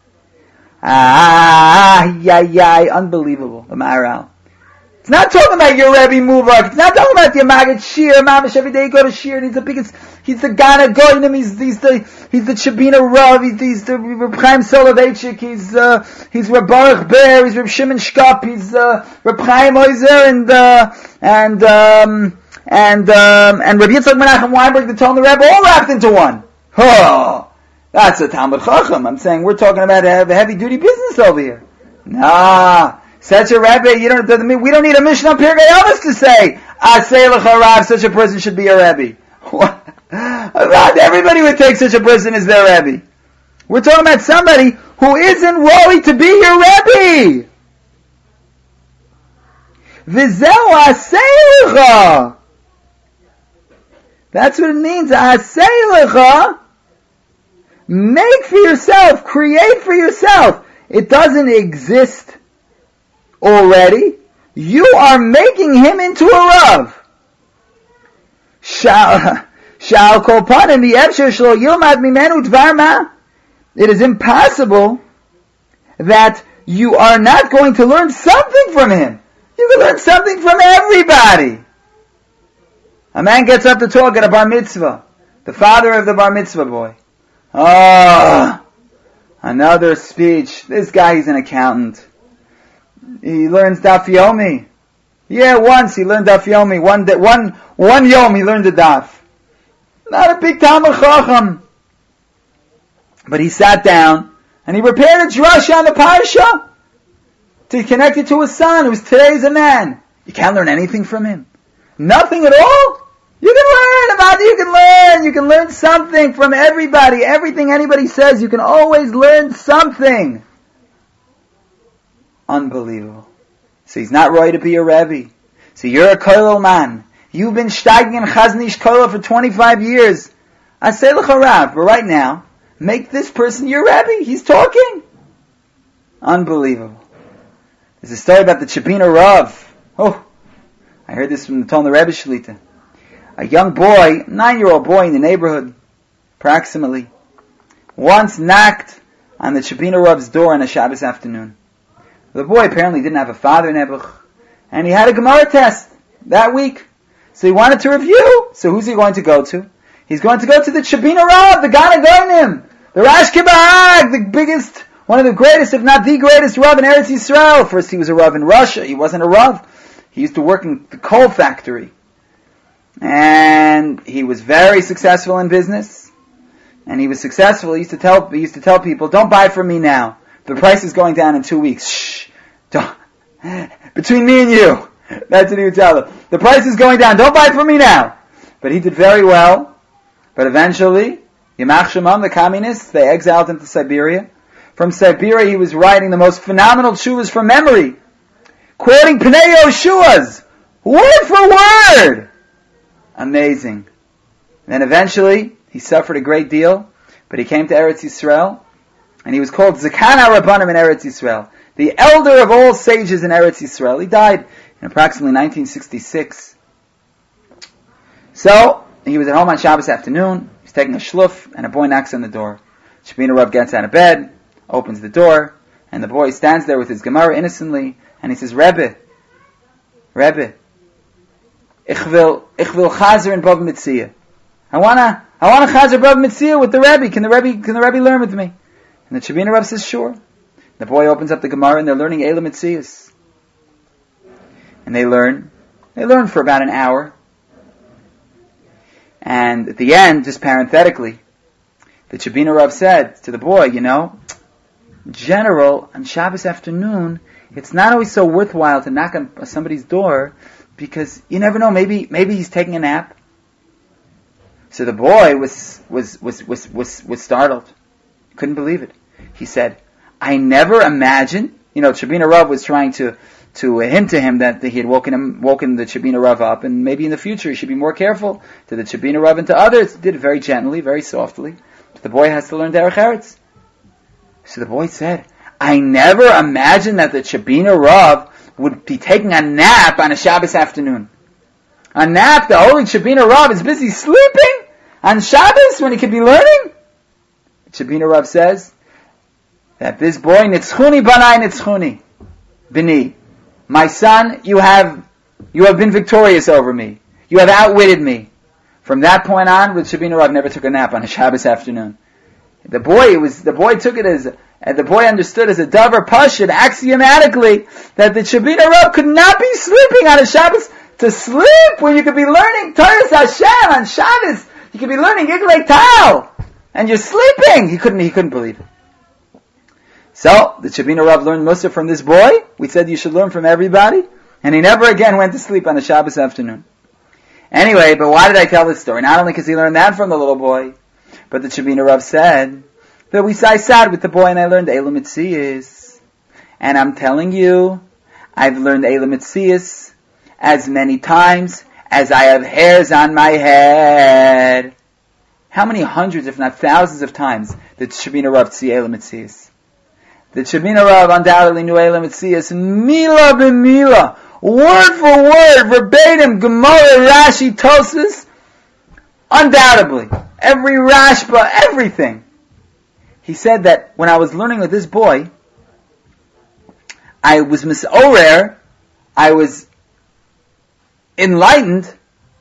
[SPEAKER 1] Ay, ay, ay. Unbelievable. The Maharal. It's not talking about your Rebbe Muvak. It's not talking about your Maggid Shir. Mamash, every day you go to Shir and he's the biggest, he's the Gana Goyim, he's, he's the, he's the Shabina Rav, he's, he's the Reb Chaim Soloveitchik, he's, uh, he's Reb Baruch Ber, he's Reb Shimon Shkop, he's, uh, Reb Chaim Oizer, and, uh, and, um, and, um, and Reb Yitzchak Menachem Weinberg, the Talmud Rebbe, all wrapped into one. Oh, that's a Talmud Chacham. I'm saying we're talking about a heavy duty business over here. Nah. Such a Rebbe, you don't, doesn't mean, we don't need a Mishnah Pirkei Avos to say, Asay lecha Rav, such a person should be a Rebbe. What? Not everybody would take such a person as their Rebbe. We're talking about somebody who isn't worthy to be your Rebbe. V'zeu asay lecha. That's what it means, asay lecha. Make for yourself, create for yourself. It doesn't exist already. You are making him into a Rav. Shal kol panim v'yefsher shelo yilmad mimenu dvar ma. It is impossible that you are not going to learn something from him. You can learn something from everybody. A man gets up to talk at a bar mitzvah. The father of the bar mitzvah boy. Oh, another speech. This guy, he's an accountant. He learns Daf Yomi. Yeah, once he learned Daf Yomi. One day, one, one Yom he learned the Daf. Not a big Talmud Chacham. But he sat down and he prepared a drasha on the Parsha to connect it to his son, who's today's a man. You can't learn anything from him. Nothing at all. You can learn about it. You can learn. You can learn something from everybody. Everything anybody says, you can always learn something. Unbelievable. So he's not right to be a Rebbe. So you're a kollel man. You've been steiging in Chaznish kollel for twenty-five years. I say lecha Rav, but right now, make this person your Rebbe. He's talking. Unbelievable. There's a story about the Shabina Rav. Oh, I heard this from the Talmud Rebbe Shlita. A young boy, nine-year-old boy in the neighborhood, approximately, once knocked on the Shabina Rav's door on a Shabbos afternoon. The boy apparently didn't have a father in Nebuch, and he had a Gemara test that week. So he wanted to review. So who's he going to go to? He's going to go to the Shabina Rav, the Gana Goyim, the Rash Kibahag, the biggest, one of the greatest, if not the greatest Rav in Eretz Yisrael. First he was a Rav in Russia. He wasn't a Rav. He used to work in the coal factory. And he was very successful in business. And he was successful. He used to tell, he used to tell people, don't buy from me now. The price is going down in two weeks. Shh. Don't. Between me and you. That's what he would tell them. The price is going down. Don't buy from me now. But he did very well. But eventually, Yamach Shemam, the communists, they exiled him to Siberia. From Siberia, he was writing the most phenomenal tshuvas from memory. Quoting Pnei Yoshua's. Word for word. Amazing. And then eventually, he suffered a great deal. But he came to Eretz Yisrael. And he was called Zakan HaRabbanim in Eretz Yisrael, the elder of all sages in Eretz Yisrael. He died in approximately nineteen sixty-six. So, he was at home on Shabbos afternoon, he's taking a shluf, and a boy knocks on the door. Shabina Rav gets out of bed, opens the door, and the boy stands there with his Gemara innocently, and he says, Rebbe, Rebbe, ich will, ich will chazer in Bava Metzia. I wanna, I wanna chazer Bava Metzia with the Rebbe. Can the Rebbe, can the Rebbe learn with me? And the Shabina Rav says, sure. The boy opens up the Gemara and they're learning Eila Metzias. And they learn. They learn for about an hour. And at the end, just parenthetically, the Shabina Rav said to the boy, you know, in general, on Shabbos afternoon, it's not always so worthwhile to knock on somebody's door because you never know, maybe maybe he's taking a nap. So the boy was was was was was, was startled. Couldn't believe it. He said, I never imagined, you know, Shabina Rav was trying to to hint to him that he had woken him, woken the Shabina Rav up, and maybe in the future he should be more careful to the Shabina Rav and to others. He did it very gently, very softly. But the boy has to learn Derech Eretz. So the boy said, I never imagined that the Shabina Rav would be taking a nap on a Shabbos afternoon. A nap, the holy Shabina Rav is busy sleeping on Shabbos when he could be learning? Shabina Rav says that this boy, Nitzchuni Banai Nitzchuni, Bini, my son, you have, you have been victorious over me. You have outwitted me. From that point on, with Shabina Rav never took a nap on a Shabbos afternoon. The boy, it was, the boy took it as, and the boy understood as a davar pashut, axiomatically, that the Shabina Rav could not be sleeping on a Shabbos. To sleep when you could be learning Torah Hashem on Shabbos, you could be learning Iglei Tal, and you're sleeping. He couldn't, he couldn't believe it. So, the Shabina Rav learned Musar from this boy. We said you should learn from everybody. And he never again went to sleep on a Shabbos afternoon. Anyway, but why did I tell this story? Not only because he learned that from the little boy, but the Shabina Rav said that we I sat with the boy and I learned Eilam Mitzias. And I'm telling you, I've learned Eilam Mitzias as many times as I have hairs on my head. How many hundreds, if not thousands of times did Shabina Rav see Eilam Mitzias? The Shabina Rav undoubtedly knew Eilam Mitzias, mila b'mila, word for word, verbatim, Gemara, Rashi, Tosas, undoubtedly. Every Rashba, everything. He said that when I was learning with this boy, I was misorer, I was enlightened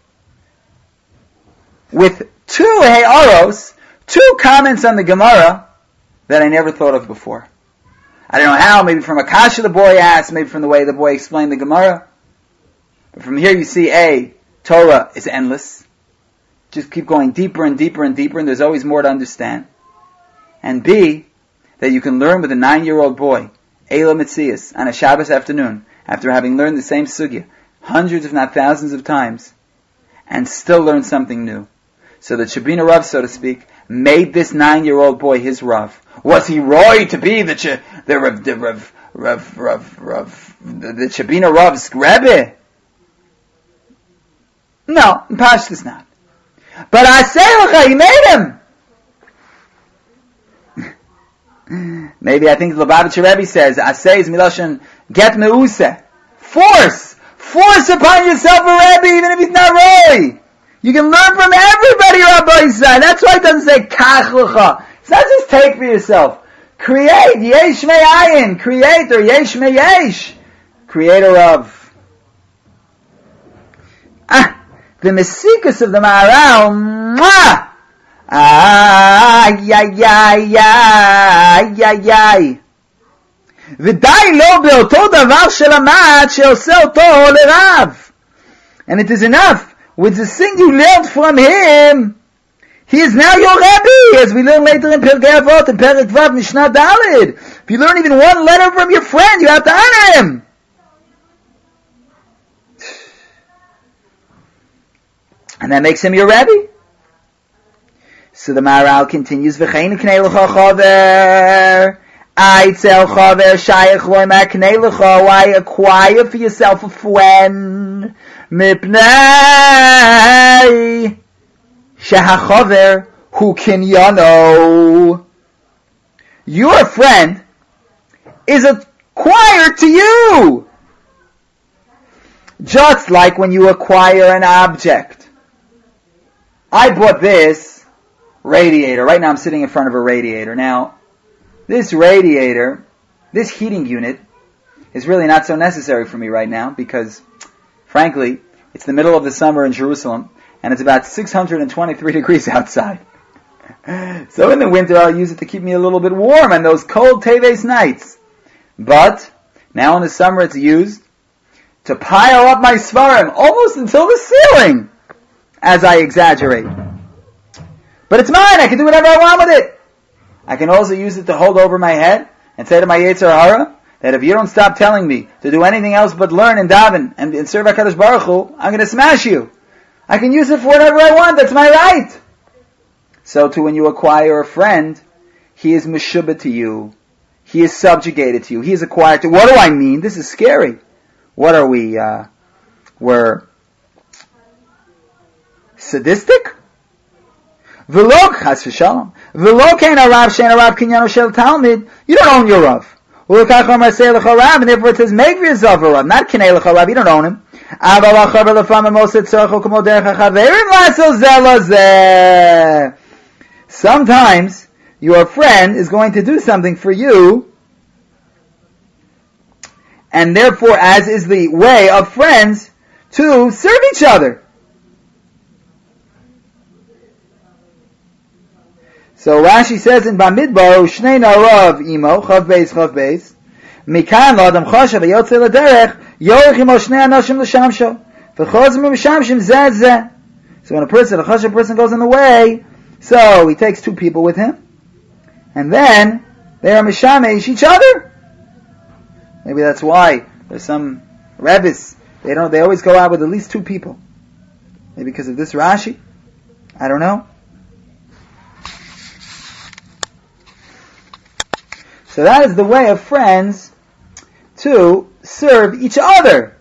[SPEAKER 1] with two he'aros, two comments on the Gemara that I never thought of before. I don't know how, maybe from a kasha the boy asked, maybe from the way the boy explained the Gemara. But from here you see, A, Torah is endless. Just keep going deeper and deeper and deeper, and there's always more to understand. And B, that you can learn with a nine-year-old boy, Eilam Mitzias, on a Shabbos afternoon, after having learned the same sugya hundreds if not thousands of times, and still learn something new. So the Shabina Rav, so to speak, made this nine-year-old boy his Rav. Was he roy to be the Ch- the Rav, the Rav, Rav, Rav, Rav, the, the Shabina Rav's Rebbe? No, in Pashtus not. But I say l'cha, he made him. Maybe I think the Lubavitcher Rebbe says, I say is miloshen get meuse, force, force upon yourself a Rebbe, even if he's not roy. You can learn from everybody, Rabbi Yisrael. That's why it doesn't say kach l'cha. It's not just take for yourself. Create, yesh me'ayin, creator, yesh me'yesh, creator of. Ah, the Mesikus of the Maharal, mwah! Ay, ay, ay, ay, ay, ay. V'day lo be'oto davar shelamad she'oseh oto lerav. And it is enough with the thing you learned from him. He is now your Rebbe, as we learn later in Pirkei Avot and Perek Vav Mishnah Daled. If you learn even one letter from your friend, you have to honor him. And that makes him your Rebbe. So the Maharal continues, V'chein knei l'cha chaver, Aitzel chaver shayach loy ma knei l'cha, why acquire for yourself a friend, mipnei shehachaver hu kinyano. Your friend is acquired to you, just like when you acquire an object. I bought this radiator. Right now I'm sitting in front of a radiator. Now, this radiator, this heating unit, is really not so necessary for me right now because, frankly, it's the middle of the summer in Jerusalem and it's about six hundred twenty-three degrees outside. So in the winter I'll use it to keep me a little bit warm on those cold Teves nights. But, now in the summer it's used to pile up my Svarim almost until the ceiling, as I exaggerate. But it's mine, I can do whatever I want with it. I can also use it to hold over my head and say to my Yetzer Hara, that if you don't stop telling me to do anything else but learn and daven and, and serve HaKadosh Baruch Hu, I'm going to smash you. I can use it for whatever I want. That's my right. So too, when you acquire a friend, he is meshubah to you. He is subjugated to you. He is acquired to you. What do I mean? This is scary. What are we? Uh, we're sadistic? V'lo chas v'shalom. V'lo kein harav shein harav kinyano shel talmid. You don't own your rav. U'lekach omar say lecha rav, and therefore it says make v'yazav rav, not kinei lecha rav. You don't own him. Aval achaver lefam emoset tzorcho k'mo derech hachaverim laso zeh lo zeh. Sometimes your friend is going to do something for you, and therefore, as is the way of friends, to serve each other. So Rashi says in Bamidbar, Shnei narav imo, chav beis, chav beis, mikan l'adam choshev v'yotze l'derech, yorech imo shnei anoshim l'shamsho, v'chozim l'shamshim zeh zeh. So when a person, a choshev person goes on the way, so he takes two people with him, and then they are mishamesh each other. Maybe that's why there's some rabbis, they don't, they always go out with at least two people. Maybe because of this Rashi? I don't know. So that is the way of friends to serve each other.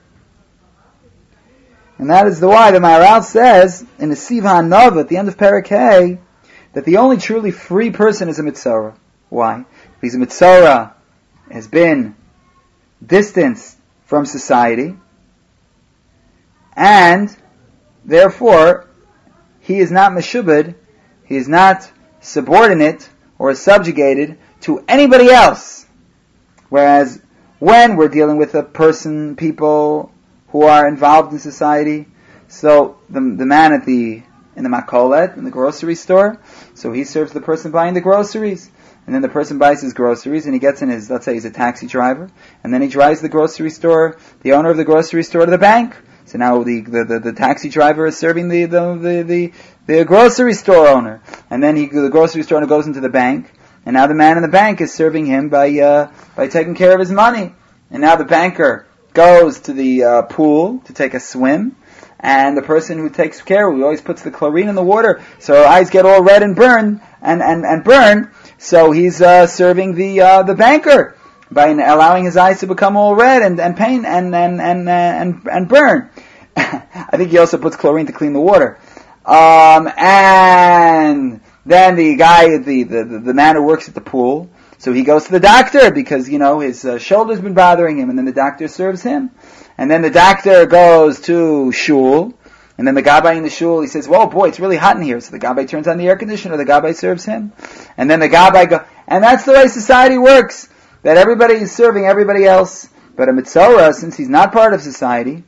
[SPEAKER 1] And that is the why the Maharal says in the Siv HaNov at the end of Perek Hey that the only truly free person is a Mitzorah. Why? Because a Mitzorah has been distanced from society, and therefore he is not meshubed, he is not subordinate or subjugated to anybody else. Whereas when we're dealing with a person, people who are involved in society, so the the man at the in the makolet, in the grocery store, so he serves the person buying the groceries. And then the person buys his groceries and he gets in his, let's say he's a taxi driver, and then he drives the grocery store, the owner of the grocery store, to the bank. So now the the, the, the taxi driver is serving the, the, the, the, the grocery store owner. And then he, the grocery store owner goes into the bank, and now the man in the bank is serving him by uh, by taking care of his money. And now the banker goes to the uh, pool to take a swim, and the person who takes care, who always puts the chlorine in the water, so her eyes get all red and burn, and, and, and burn, so he's uh, serving the uh, the banker by allowing his eyes to become all red and, and pain and and and uh, and, and burn. I think he also puts chlorine to clean the water. Um, and then the guy, the, the the man who works at the pool, so he goes to the doctor because you know his uh, shoulder's been bothering him, and then the doctor serves him. And then the doctor goes to shul, and then the gabbai in the shul, he says, "Whoa, boy, it's really hot in here." So the gabbai turns on the air conditioner, the gabbai serves him. And then the gabbai go, and that's the way society works, that everybody is serving everybody else. But a Mitzorah, since he's not part of society,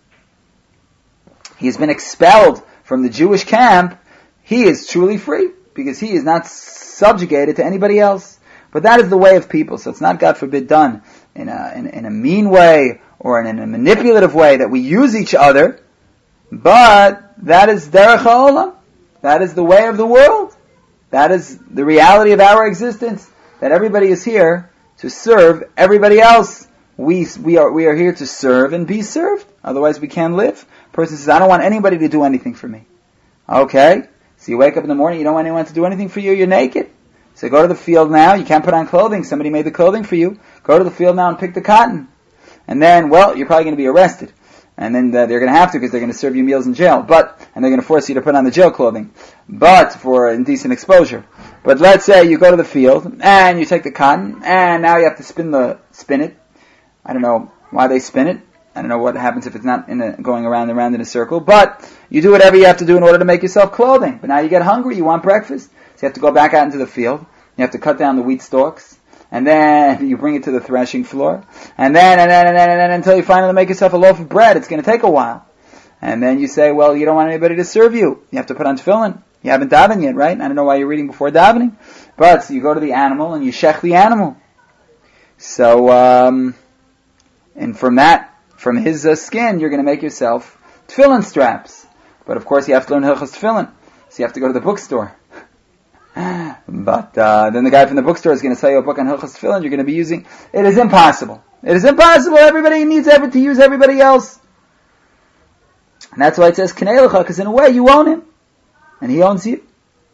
[SPEAKER 1] he's been expelled from the Jewish camp, he is truly free, because he is not subjugated to anybody else. But that is the way of people, so it's not, God forbid, done in a, in, in a mean way, or in a manipulative way that we use each other, but that is derech ha'olam. That is the way of the world. That is the reality of our existence. That everybody is here to serve everybody else. We we are we are here to serve and be served. Otherwise, we can't live. A person says, "I don't want anybody to do anything for me." Okay, so you wake up in the morning, you don't want anyone to do anything for you. You're naked. So go to the field now. You can't put on clothing. Somebody made the clothing for you. Go to the field now and pick the cotton. And then, well, you're probably going to be arrested. And then uh, they're going to have to because they're going to serve you meals in jail. But, and they're going to force you to put on the jail clothing. But, for indecent exposure. But let's say you go to the field, and you take the cotton, and now you have to spin the, spin it. I don't know why they spin it. I don't know what happens if it's not in a, going around and around in a circle. But, you do whatever you have to do in order to make yourself clothing. But now you get hungry, you want breakfast. So you have to go back out into the field. You have to cut down the wheat stalks. And then you bring it to the threshing floor. And then, and then, and then, and then, until you finally make yourself a loaf of bread. It's going to take a while. And then you say, well, you don't want anybody to serve you. You have to put on tefillin. You haven't davened yet, right? I don't know why you're reading before davening. But so you go to the animal and you shech the animal. So, um, and from that, from his uh, skin, you're going to make yourself tefillin straps. But of course you have to learn Hilchos Tefillin. So you have to go to the bookstore. But uh, then the guy from the bookstore is going to sell you a book on Hilchos Tefillin. You're going to be using. It is impossible. It is impossible. Everybody needs ever to use everybody else. And that's why it says Knei Lecha, because in a way you own him. And he owns you.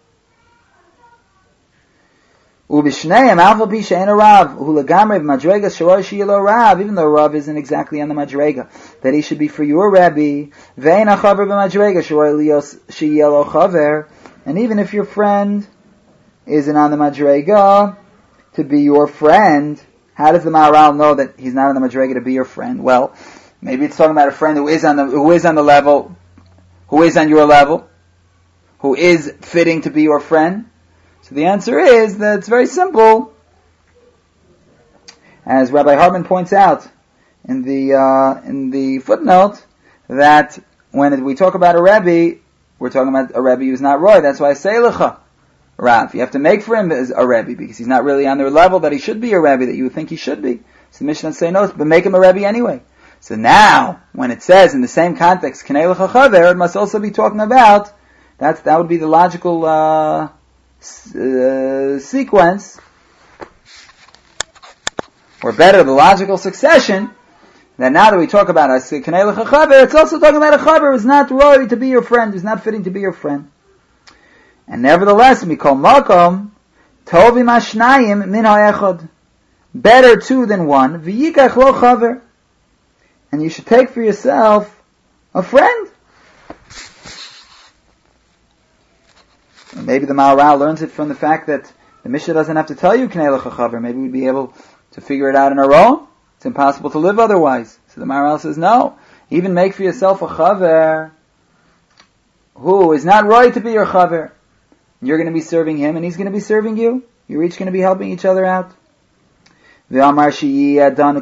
[SPEAKER 1] Ubishneim alpha pi she'en a rav hu legamrei b'madrega sh'roi she'yelo rav, even though rav isn't exactly on the madrega, that he should be for your rabbi. Ve'en achaver b'madrega sh'roi she'yelo chaver, and even if your friend isn't on the madrega to be your friend, how does the Maharal know that he's not on the madrega to be your friend? Well, maybe it's talking about a friend who is on the who is on the level, who is on your level, who is fitting to be your friend. So the answer is that it's very simple. As Rabbi Hartman points out in the uh, in the footnote, that when we talk about a Rebbe, we're talking about a Rebbe who's not Roy. That's why I say Lecha, Rav. You have to make for him as a Rebbe, because he's not really on the level that he should be a Rebbe, that you would think he should be. So the Mishnah say no, but make him a Rebbe anyway. So now, when it says in the same context, Knei Lecha Chaver, it must also be talking about, that's, that would be the logical uh, uh, sequence, or better, the logical succession, that now that we talk about a Knei Lecha Chaver, it's also talking about a Chaver who's not worthy to be your friend, who's not fitting to be your friend. And nevertheless, we call Makom, Tovim Ashnayim Min Ha'echad, better two than one, V'yikach Lo Chaver, and you should take for yourself a friend. And maybe the Maharal learns it from the fact that the Mishnah doesn't have to tell you Knei Lecha Chaver. Maybe we'd be able to figure it out on our own. It's impossible to live otherwise. So the Maharal says, no, even make for yourself a Chaver who is not right to be your Chaver. You're going to be serving him and he's going to be serving you. You're each going to be helping each other out. So remember the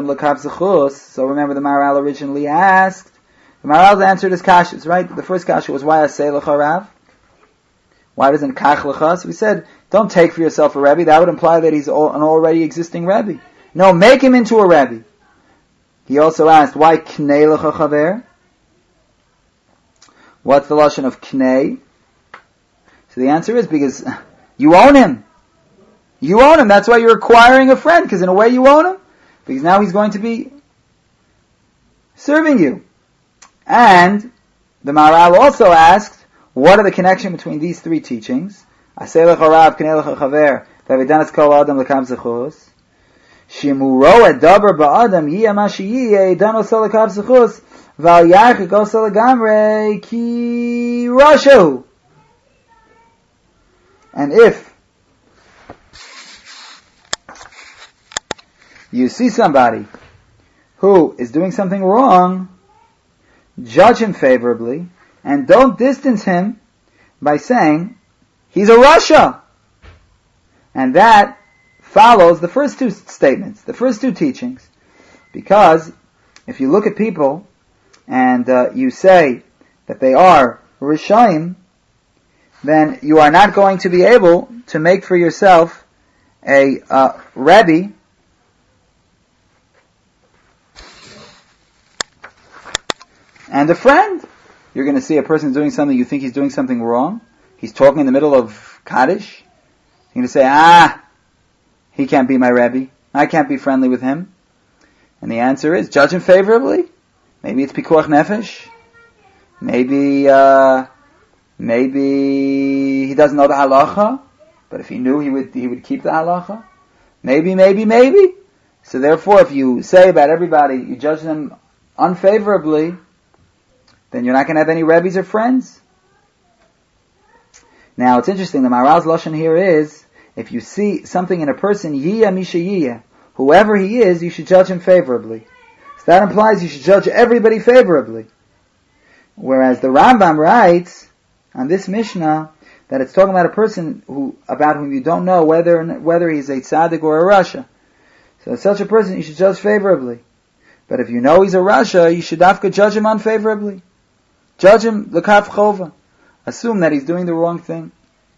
[SPEAKER 1] Maharal originally asked, the Maharal answered his kashas, right? The first kasha was, why I say Lecha Rav? Why doesn't Kach Lecha? So we said, don't take for yourself a Rebbe. That would imply that he's an already existing Rebbe. No, make him into a Rebbe. He also asked, why Knei Lecha Chaver? What's the lashon of Knei? So the answer is because you own him. You own him. That's why you're acquiring a friend, because in a way you own him. Because now he's going to be serving you. And the Maharal also asked, what are the connection between these three teachings? Aseh lecha Rav, Knei lecha Chaver, V'avidanas kol adam l'kav zechus. Shemuro edaber ba'adam yiyeh ma sheyiyeh, dan oseh l'kav zechus, v'al yarchik oseh l'gamrei ki rashu. And if you see somebody who is doing something wrong, judge him favorably, and don't distance him by saying, he's a Rasha. And that follows the first two statements, the first two teachings. Because if you look at people and uh, you say that they are Rishaim, then you are not going to be able to make for yourself a uh, Rebbe and a friend. You're going to see a person doing something, you think he's doing something wrong. He's talking in the middle of Kaddish. You're going to say, ah, he can't be my Rebbe. I can't be friendly with him. And the answer is, judge him favorably. Maybe it's Pikuach Nefesh. Maybe, uh, maybe he doesn't know the halacha. But if he knew, he would, he would keep the halacha. Maybe, maybe, maybe. So therefore, if you say about everybody, you judge them unfavorably, then you're not going to have any Rebbes or friends. Now, it's interesting, the Maharal's lashon here is, if you see something in a person, yiyah misha yiyah, whoever he is, you should judge him favorably. So that implies you should judge everybody favorably. Whereas the Rambam writes, on this Mishnah, that it's talking about a person who, about whom you don't know whether whether he's a tzaddik or a rasha. So such a person you should judge favorably. But if you know he's a rasha, you should dafka judge him unfavorably. Judge him l'kaf chova. Assume that he's doing the wrong thing.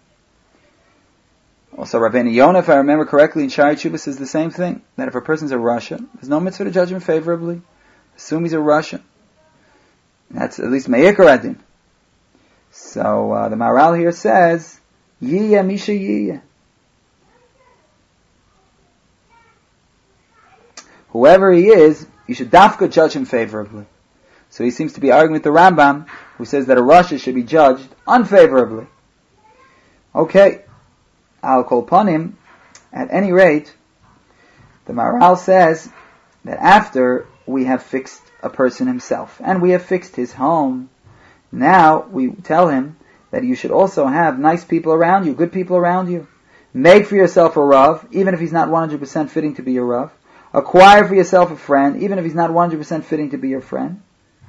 [SPEAKER 1] Also, Rabbeinu Yonah, if I remember correctly, in Shari Tshuva says the same thing. That if a person's a rasha, there's no mitzvah to judge him favorably. Assume he's a rasha. That's at least me'ikar adin. So uh, the Maharal here says, Yiyah misha yiyah. whoever he is, you should dafka judge him favorably. So he seems to be arguing with the Rambam, who says that a Rasha should be judged unfavorably. Okay, I'll call upon him. At any rate, the Maharal says that after we have fixed a person himself, and we have fixed his home, now we tell him that you should also have nice people around you, good people around you. Make for yourself a Rav, even if he's not one hundred percent fitting to be your Rav. Acquire for yourself a friend, even if he's not one hundred percent fitting to be your friend.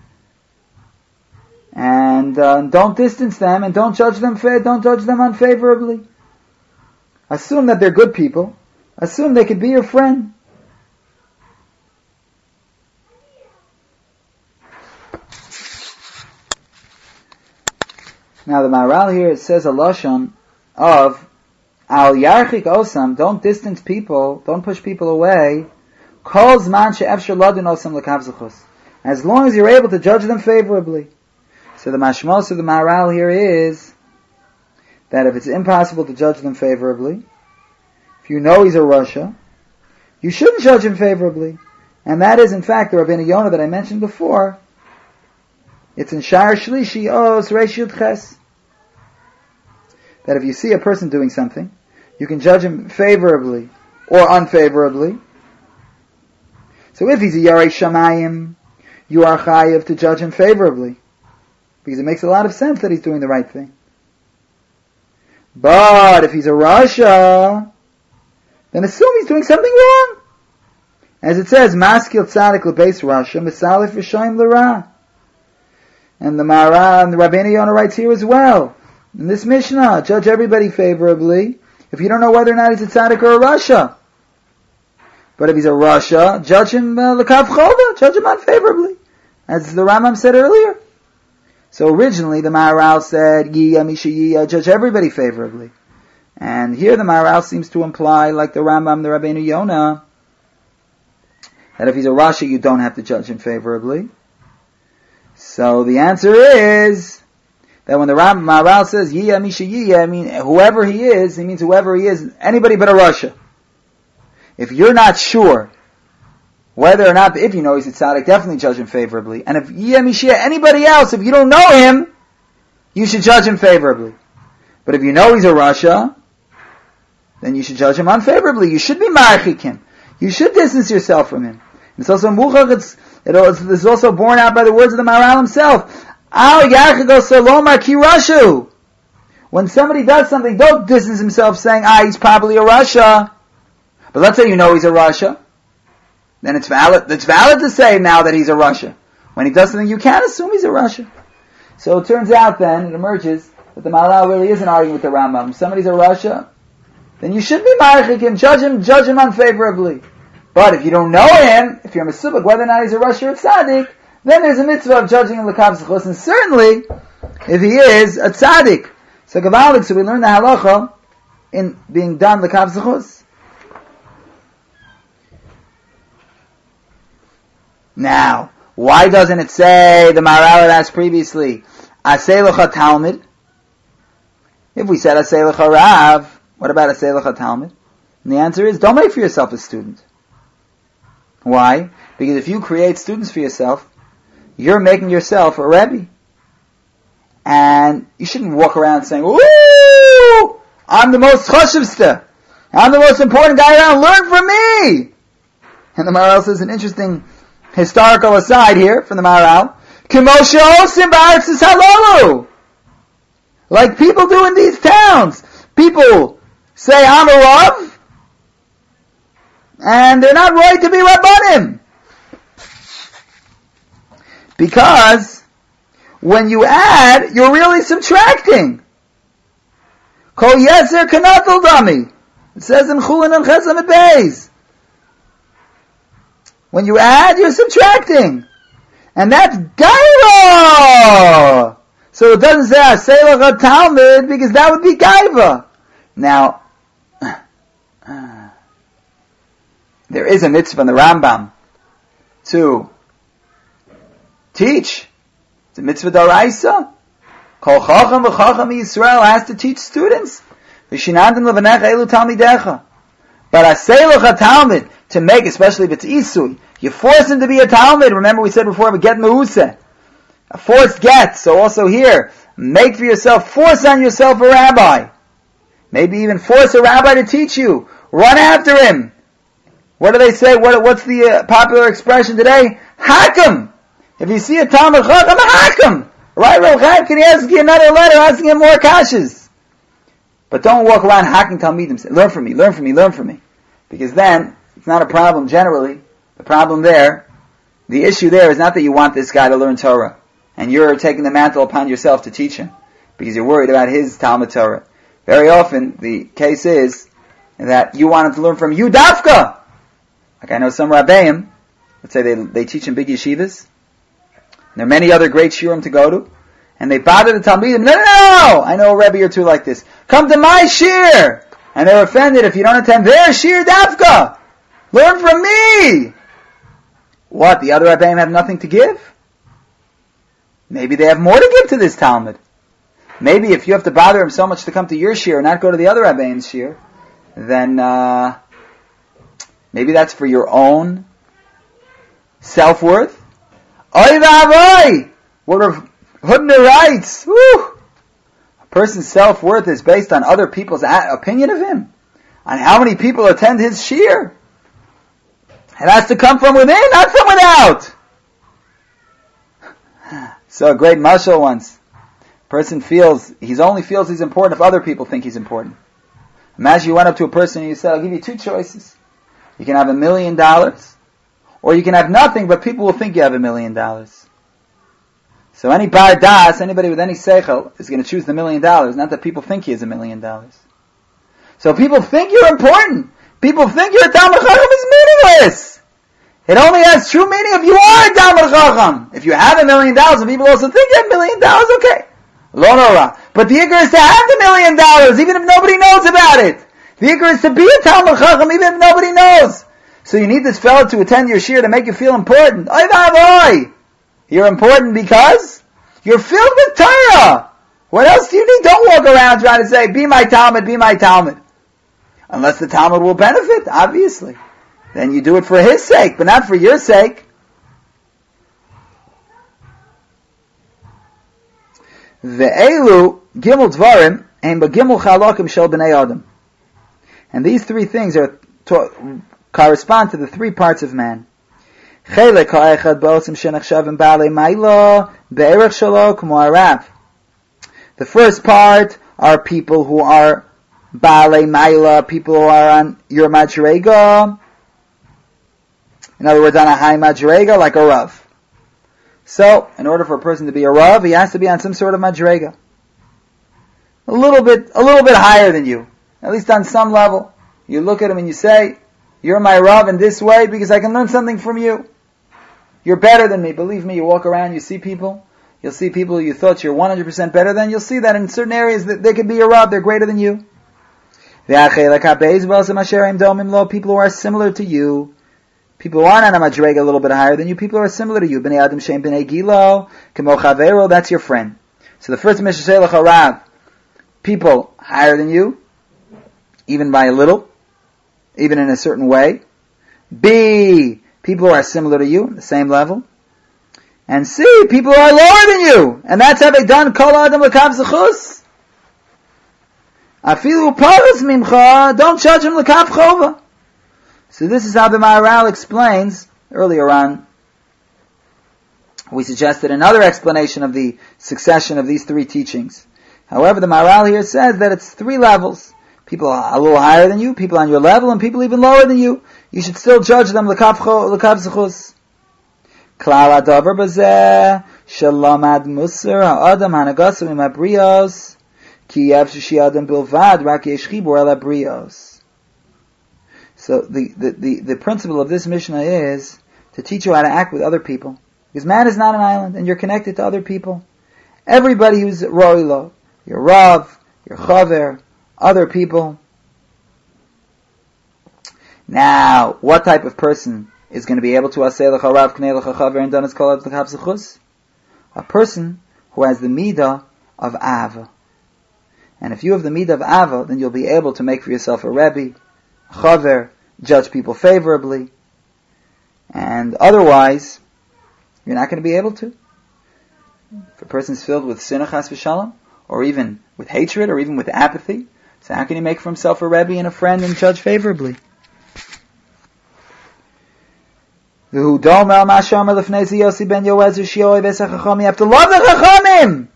[SPEAKER 1] And uh, don't distance them, and don't judge them fa- don't judge them unfavorably. Assume that they're good people. Assume they could be your friend. Now the Maharal here, it says a lashon of al yarchik osam, don't distance people, don't push people away. Kol zman she'efshar ladun osam l'kavzuchus, as long as you're able to judge them favorably. So the mashmos of the Maharal here is that if it's impossible to judge them favorably, if you know he's a Rasha, you shouldn't judge him favorably. And that is in fact the Rabbeinu Yonah that I mentioned before. It's in Shar Shlishi Os Reish Yud Ches, that if you see a person doing something, you can judge him favorably or unfavorably. So if he's a Yarei Shamayim, you are chayiv to judge him favorably, because it makes a lot of sense that he's doing the right thing. But if he's a Rasha, then assume he's doing something wrong. As it says, Maskil Tzadik L'Beis Rasha, Misalif Rishoyim L'Ra. And the Maharal and the Rabbeinu Yonah writes here as well, in this Mishnah, judge everybody favorably, if you don't know whether or not he's a tzaddik or a Rasha. But if he's a Rasha, judge him uh, l'kav choda, judge him unfavorably, as the Rambam said earlier. So originally the Maharal said, Yiya Misha Yiya, judge everybody favorably. And here the Maharal seems to imply, like the Rambam, the Rabbeinu Yonah, that if he's a Rasha, you don't have to judge him favorably. So the answer is that when the Rambam Maharal says Yiya Misha Yiya, I mean whoever he is, he means whoever he is, anybody but a Rasha. If you're not sure whether or not, if you know he's a tzaddik, definitely judge him favorably. And if Yiya Misha, anybody else, if you don't know him, you should judge him favorably. But if you know he's a Rasha, then you should judge him unfavorably. You should be marchik him. You should distance yourself from him. It's also muchach, it's, it's, it's also borne out by the words of the Maharal himself. Al yachigo saloma ki rashu. When somebody does something, don't distance himself saying, ah, he's probably a Rasha. But let's say you know he's a Rasha. Then it's valid, it's valid to say now that he's a Rasha. When he does something, you can't assume he's a Rasha. So it turns out then, it emerges, that the Maharal really isn't arguing with the Rambam. If somebody's a Rasha, then you should be marchik him, judge him, judge him unfavorably. But if you don't know him, if you're mesubak, whether or not he's a Rasha or a tzaddik, then there's a mitzvah of judging him l'kav zechus, and certainly, if he is a tzaddik. So Gavalik, so we learn the halacha in being done l'kav zechus. Now, why doesn't it say, the Maharal had asked previously, Aseh lecha Talmud? If we said Aseh lecha Rav, what about Aseh lecha Talmud? And the answer is, don't make for yourself a student. Why? Because if you create students for yourself, you're making yourself a Rebbe. And you shouldn't walk around saying, ooh, I'm the most chashuvsta. I'm the most important guy around. Learn from me. And the Maharal says an interesting historical aside here from the Maharal. Kimosha osim ba'aretz halalu. Like people do in these towns. People say, I'm a Rav, and they're not right to be Rabbanim. Because when you add, you're really subtracting. Kol yeser kanatel dami. It says in Chulin and Chesam et Beis. When you add, you're subtracting. And that's Gaiva! So it doesn't say Aseh lecha Talmud, because that would be Gaiva. Now, there is a mitzvah in the Rambam to teach. It's a mitzvah d'oraisa. Kol chacham v'chacham Yisrael has to teach students. V'shinantim levanecha elu talmidecha. But Aseh lecha Talmud, to make, especially if it's isui. You force him to be a Talmud. Remember we said before, we get mehusa. A forced get. So also here, make for yourself, force on yourself a rabbi. Maybe even force a rabbi to teach you. Run after him. What do they say? What, what's the uh, popular expression today? Hakim. If you see a Talmud Chacham, a hakim. Right, Rav Chaim, can he ask you another letter asking him more kashas? But don't walk around hacking Talmidim. Say, learn from me, learn from me, learn from me. Because then, it's not a problem generally. The problem there, the issue there is not that you want this guy to learn Torah. And you're taking the mantle upon yourself to teach him. Because you're worried about his Talmud Torah. Very often, the case is that you want him to learn from you, Dafka. Like I know some Rabbeim, let's say they they teach in big yeshivas. There are many other great shiurim to go to. And they bother the Talmidim, no, no, no! I know a Rebbe or two like this. Come to my shir! And they're offended if you don't attend their shir, Dafka! Learn from me! What, the other Rebbeim have nothing to give? Maybe they have more to give to this Talmud. Maybe if you have to bother him so much to come to your shir and not go to the other Rebbeim's shir, then uh, maybe that's for your own self-worth. Oy v'avoy! What Rav Hudner writes, whew, a person's self-worth is based on other people's opinion of him, on how many people attend his shir. It has to come from within, not from without. So a great mashal once. A person feels, he only feels he's important if other people think he's important. Imagine you went up to a person and you said, I'll give you two choices. You can have a million dollars, or you can have nothing, but people will think you have a million dollars. So any bar das, anybody with any seichel, is going to choose the million dollars, not that people think he has a million dollars. So people think you're important. People think you're a Talmud Chacham is meaningless. It only has true meaning if you are a Talmud Chacham. If you have a million dollars and people also think you have a million dollars, okay. Lo nora. But the ikar is to have the million dollars, even if nobody knows about it. The ikar is to be a Talmud Chacham, even if nobody knows. So you need this fellow to attend your shir to make you feel important. Oy v'avoy! You're important because you're filled with Torah. What else do you need? Don't walk around trying to say, be my Talmud, be my Talmud. Unless the Talmud will benefit, obviously. Then you do it for his sake, but not for your sake. Ve'elu gimel dvarim ein b'gimel chalokim shel b'nei adam. And these three things are to, correspond to the three parts of man. The first part are people who are Baalei Maila, people who are on your Madrega. In other words, on a high Madrega, like a Rav. So, in order for a person to be a Rav, he has to be on some sort of Madrega. A little bit, a little bit higher than you. At least on some level. You look at him and you say, you're my Rav in this way because I can learn something from you. You're better than me. Believe me, you walk around, you see people, you'll see people you thought you're one hundred percent better than, you'll see that in certain areas that they could be your Rav, they're greater than you. People who are similar to you, people who aren't on a madrega a little bit higher than you, people who are similar to you. B'nei Adam Shem B'nei Gilo, Kemo Chavero, that's your friend. So the first Mishnah Shelach Harav, people higher than you, even by a little, even in a certain way. B, people who are similar to you, the same level. And C, people who are lower than you. And that's how they done Kol Adam L'Kav Zechus. Afilu Paras Mimcha, don't judge him L'Kav Chova. So this is how the Maharal explains, earlier on, we suggested another explanation of the succession of these three teachings. However, the Maharal here says that it's three levels. People a little higher than you, people on your level, and people even lower than you. You should still judge them l'kav zechus. Klal hadavar bazeh shalamad musar ha'adam hanagasu im habrios ki yev sheshi adam bilvad rak yesh chibur el habrios. So the, the, the, the principle of this Mishnah is to teach you how to act with other people. Because man is not an island, and you're connected to other people. Everybody who's ro'ilo, your Rav, your Chaver, other people. Now, what type of person is going to be able to asay l'cha Rav k'nei l'cha Chaver and donas kol l'kav zechus? A person who has the midah of Ava. And if you have the midah of Ava, then you'll be able to make for yourself a Rebbe, a Chaver, judge people favorably, and otherwise, you're not going to be able to. If a person's filled with sin, chas v'shalom, or even with hatred, or even with apathy, so how can he make for himself a Rebbe and a friend and judge favorably? You have to love the Chachamim!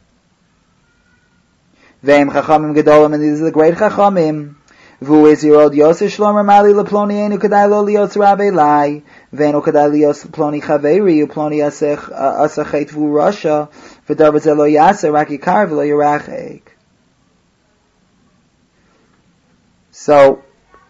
[SPEAKER 1] Ve'im Chachamim Gedolim, and these are the great Chachamim. V'hu is Yerod Yosef Shlomer Mali Leploni Einu Kedai Lo Lios Rabbi Lai Ve'enu Kedai Lios Ploni Chaveri Uploni Asachet V'hu Rasha V'davar Ze Lo Yaseh Rak Yikar V'lo Yerachek. So,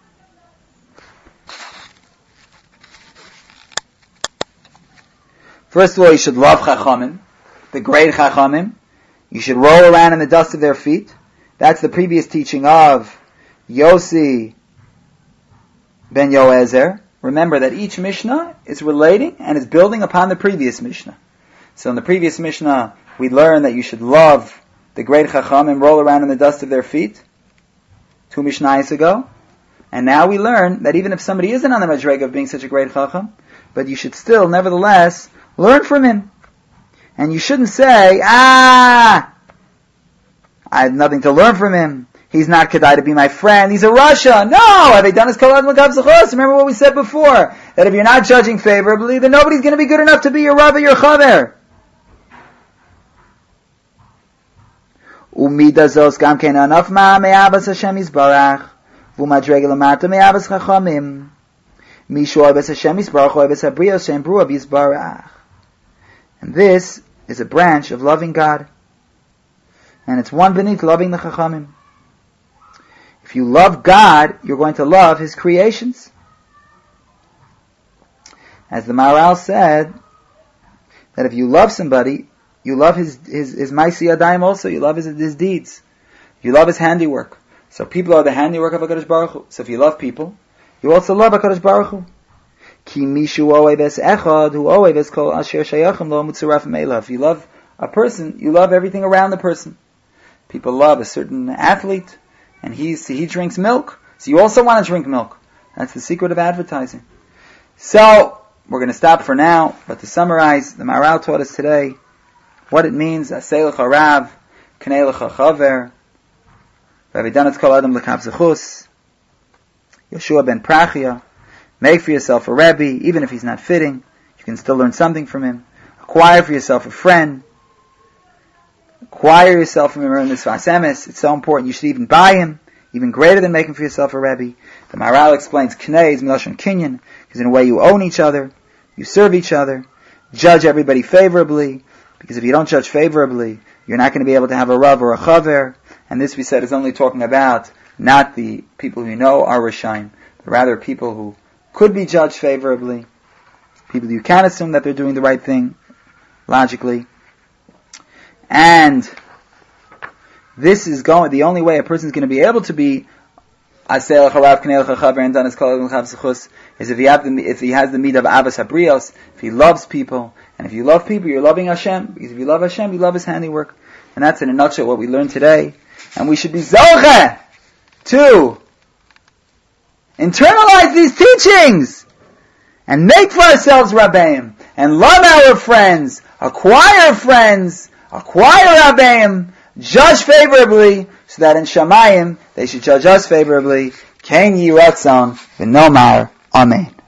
[SPEAKER 1] first of all, you should love Chachamim, the great Chachamim. You should roll around in the dust of their feet. That's the previous teaching of Yossi ben Yoezer. Remember that each Mishnah is relating and is building upon the previous Mishnah. So in the previous Mishnah, we learned that you should love the great Chachamim, roll around in the dust of their feet, two Mishnayos ago. And now we learn that even if somebody isn't on the Madrega of being such a great Chacham, but you should still, nevertheless, learn from him. And you shouldn't say, ah, I have nothing to learn from him. He's not Kedai to be my friend. He's a Rasha. No! Have they done his Kol Adam L'Kav Zechus? Remember what we said before, that if you're not judging favorably, then nobody's going to be good enough to be your Rav or your Chaver. Umida zos gam kein anaf ma me'abas Hashem Yisbarach v'umadrega l'mata me'abas Chachamim mishu oibas Hashem Yisbarach oibas habrios shem bru Yisbarach. And this is a branch of loving God. And it's one beneath loving the Chachamim. If you love God, you're going to love His creations. As the Maharal said, that if you love somebody, you love his his his Maisi Yadayim also. You love his his deeds. You love his handiwork. So people are the handiwork of HaKadosh Baruch Hu. So if you love people, you also love HaKadosh Baruch Hu. Ki mishu oeves echad hu oeves kol asher shayachim lo mutzaraf meila. If you love a person, you love everything around the person. People love a certain athlete, and he's he drinks milk, so you also want to drink milk. That's the secret of advertising. So we're going to stop for now, but to summarize, the Maharal taught us today what it means, Aseh Lecha Rav, Knei Lecha Chaver, V'avidanat Kol Adam L'Kav Zechus, Yeshua ben Prachia. Make for yourself a Rebbe, even if he's not fitting, you can still learn something from him. Acquire for yourself a friend. Acquire yourself from him in this Sfas Emes. It's so important. You should even buy him, even greater than making for yourself a Rebbe. The Maharal explains Knei is Milashon Kinyan, because in a way you own each other, you serve each other, judge everybody favorably, because if you don't judge favorably, you're not going to be able to have a Rav or a Chaver. And this, we said, is only talking about not the people who you know are Rishayim, but rather people who could be judged favorably, people you can assume that they're doing the right thing, logically. And this is going, the only way a person is going to be able to be Aseh Lecha Rav Knei Lecha Chaver and Danas Kol Adam L'Kav Zechus is if he, have the, if he has the midah of Abbas Habrios, if he loves people. And if you love people, you're loving Hashem. Because if you love Hashem, you love His handiwork. And that's in a nutshell what we learned today. And we should be zocheh to internalize these teachings and make for ourselves Rabbeim and love our friends, acquire friends, acquire Rabbeim, judge favorably, so that in Shamayim they should judge us favorably. Ken Yi Ratzon v'nomar Amen.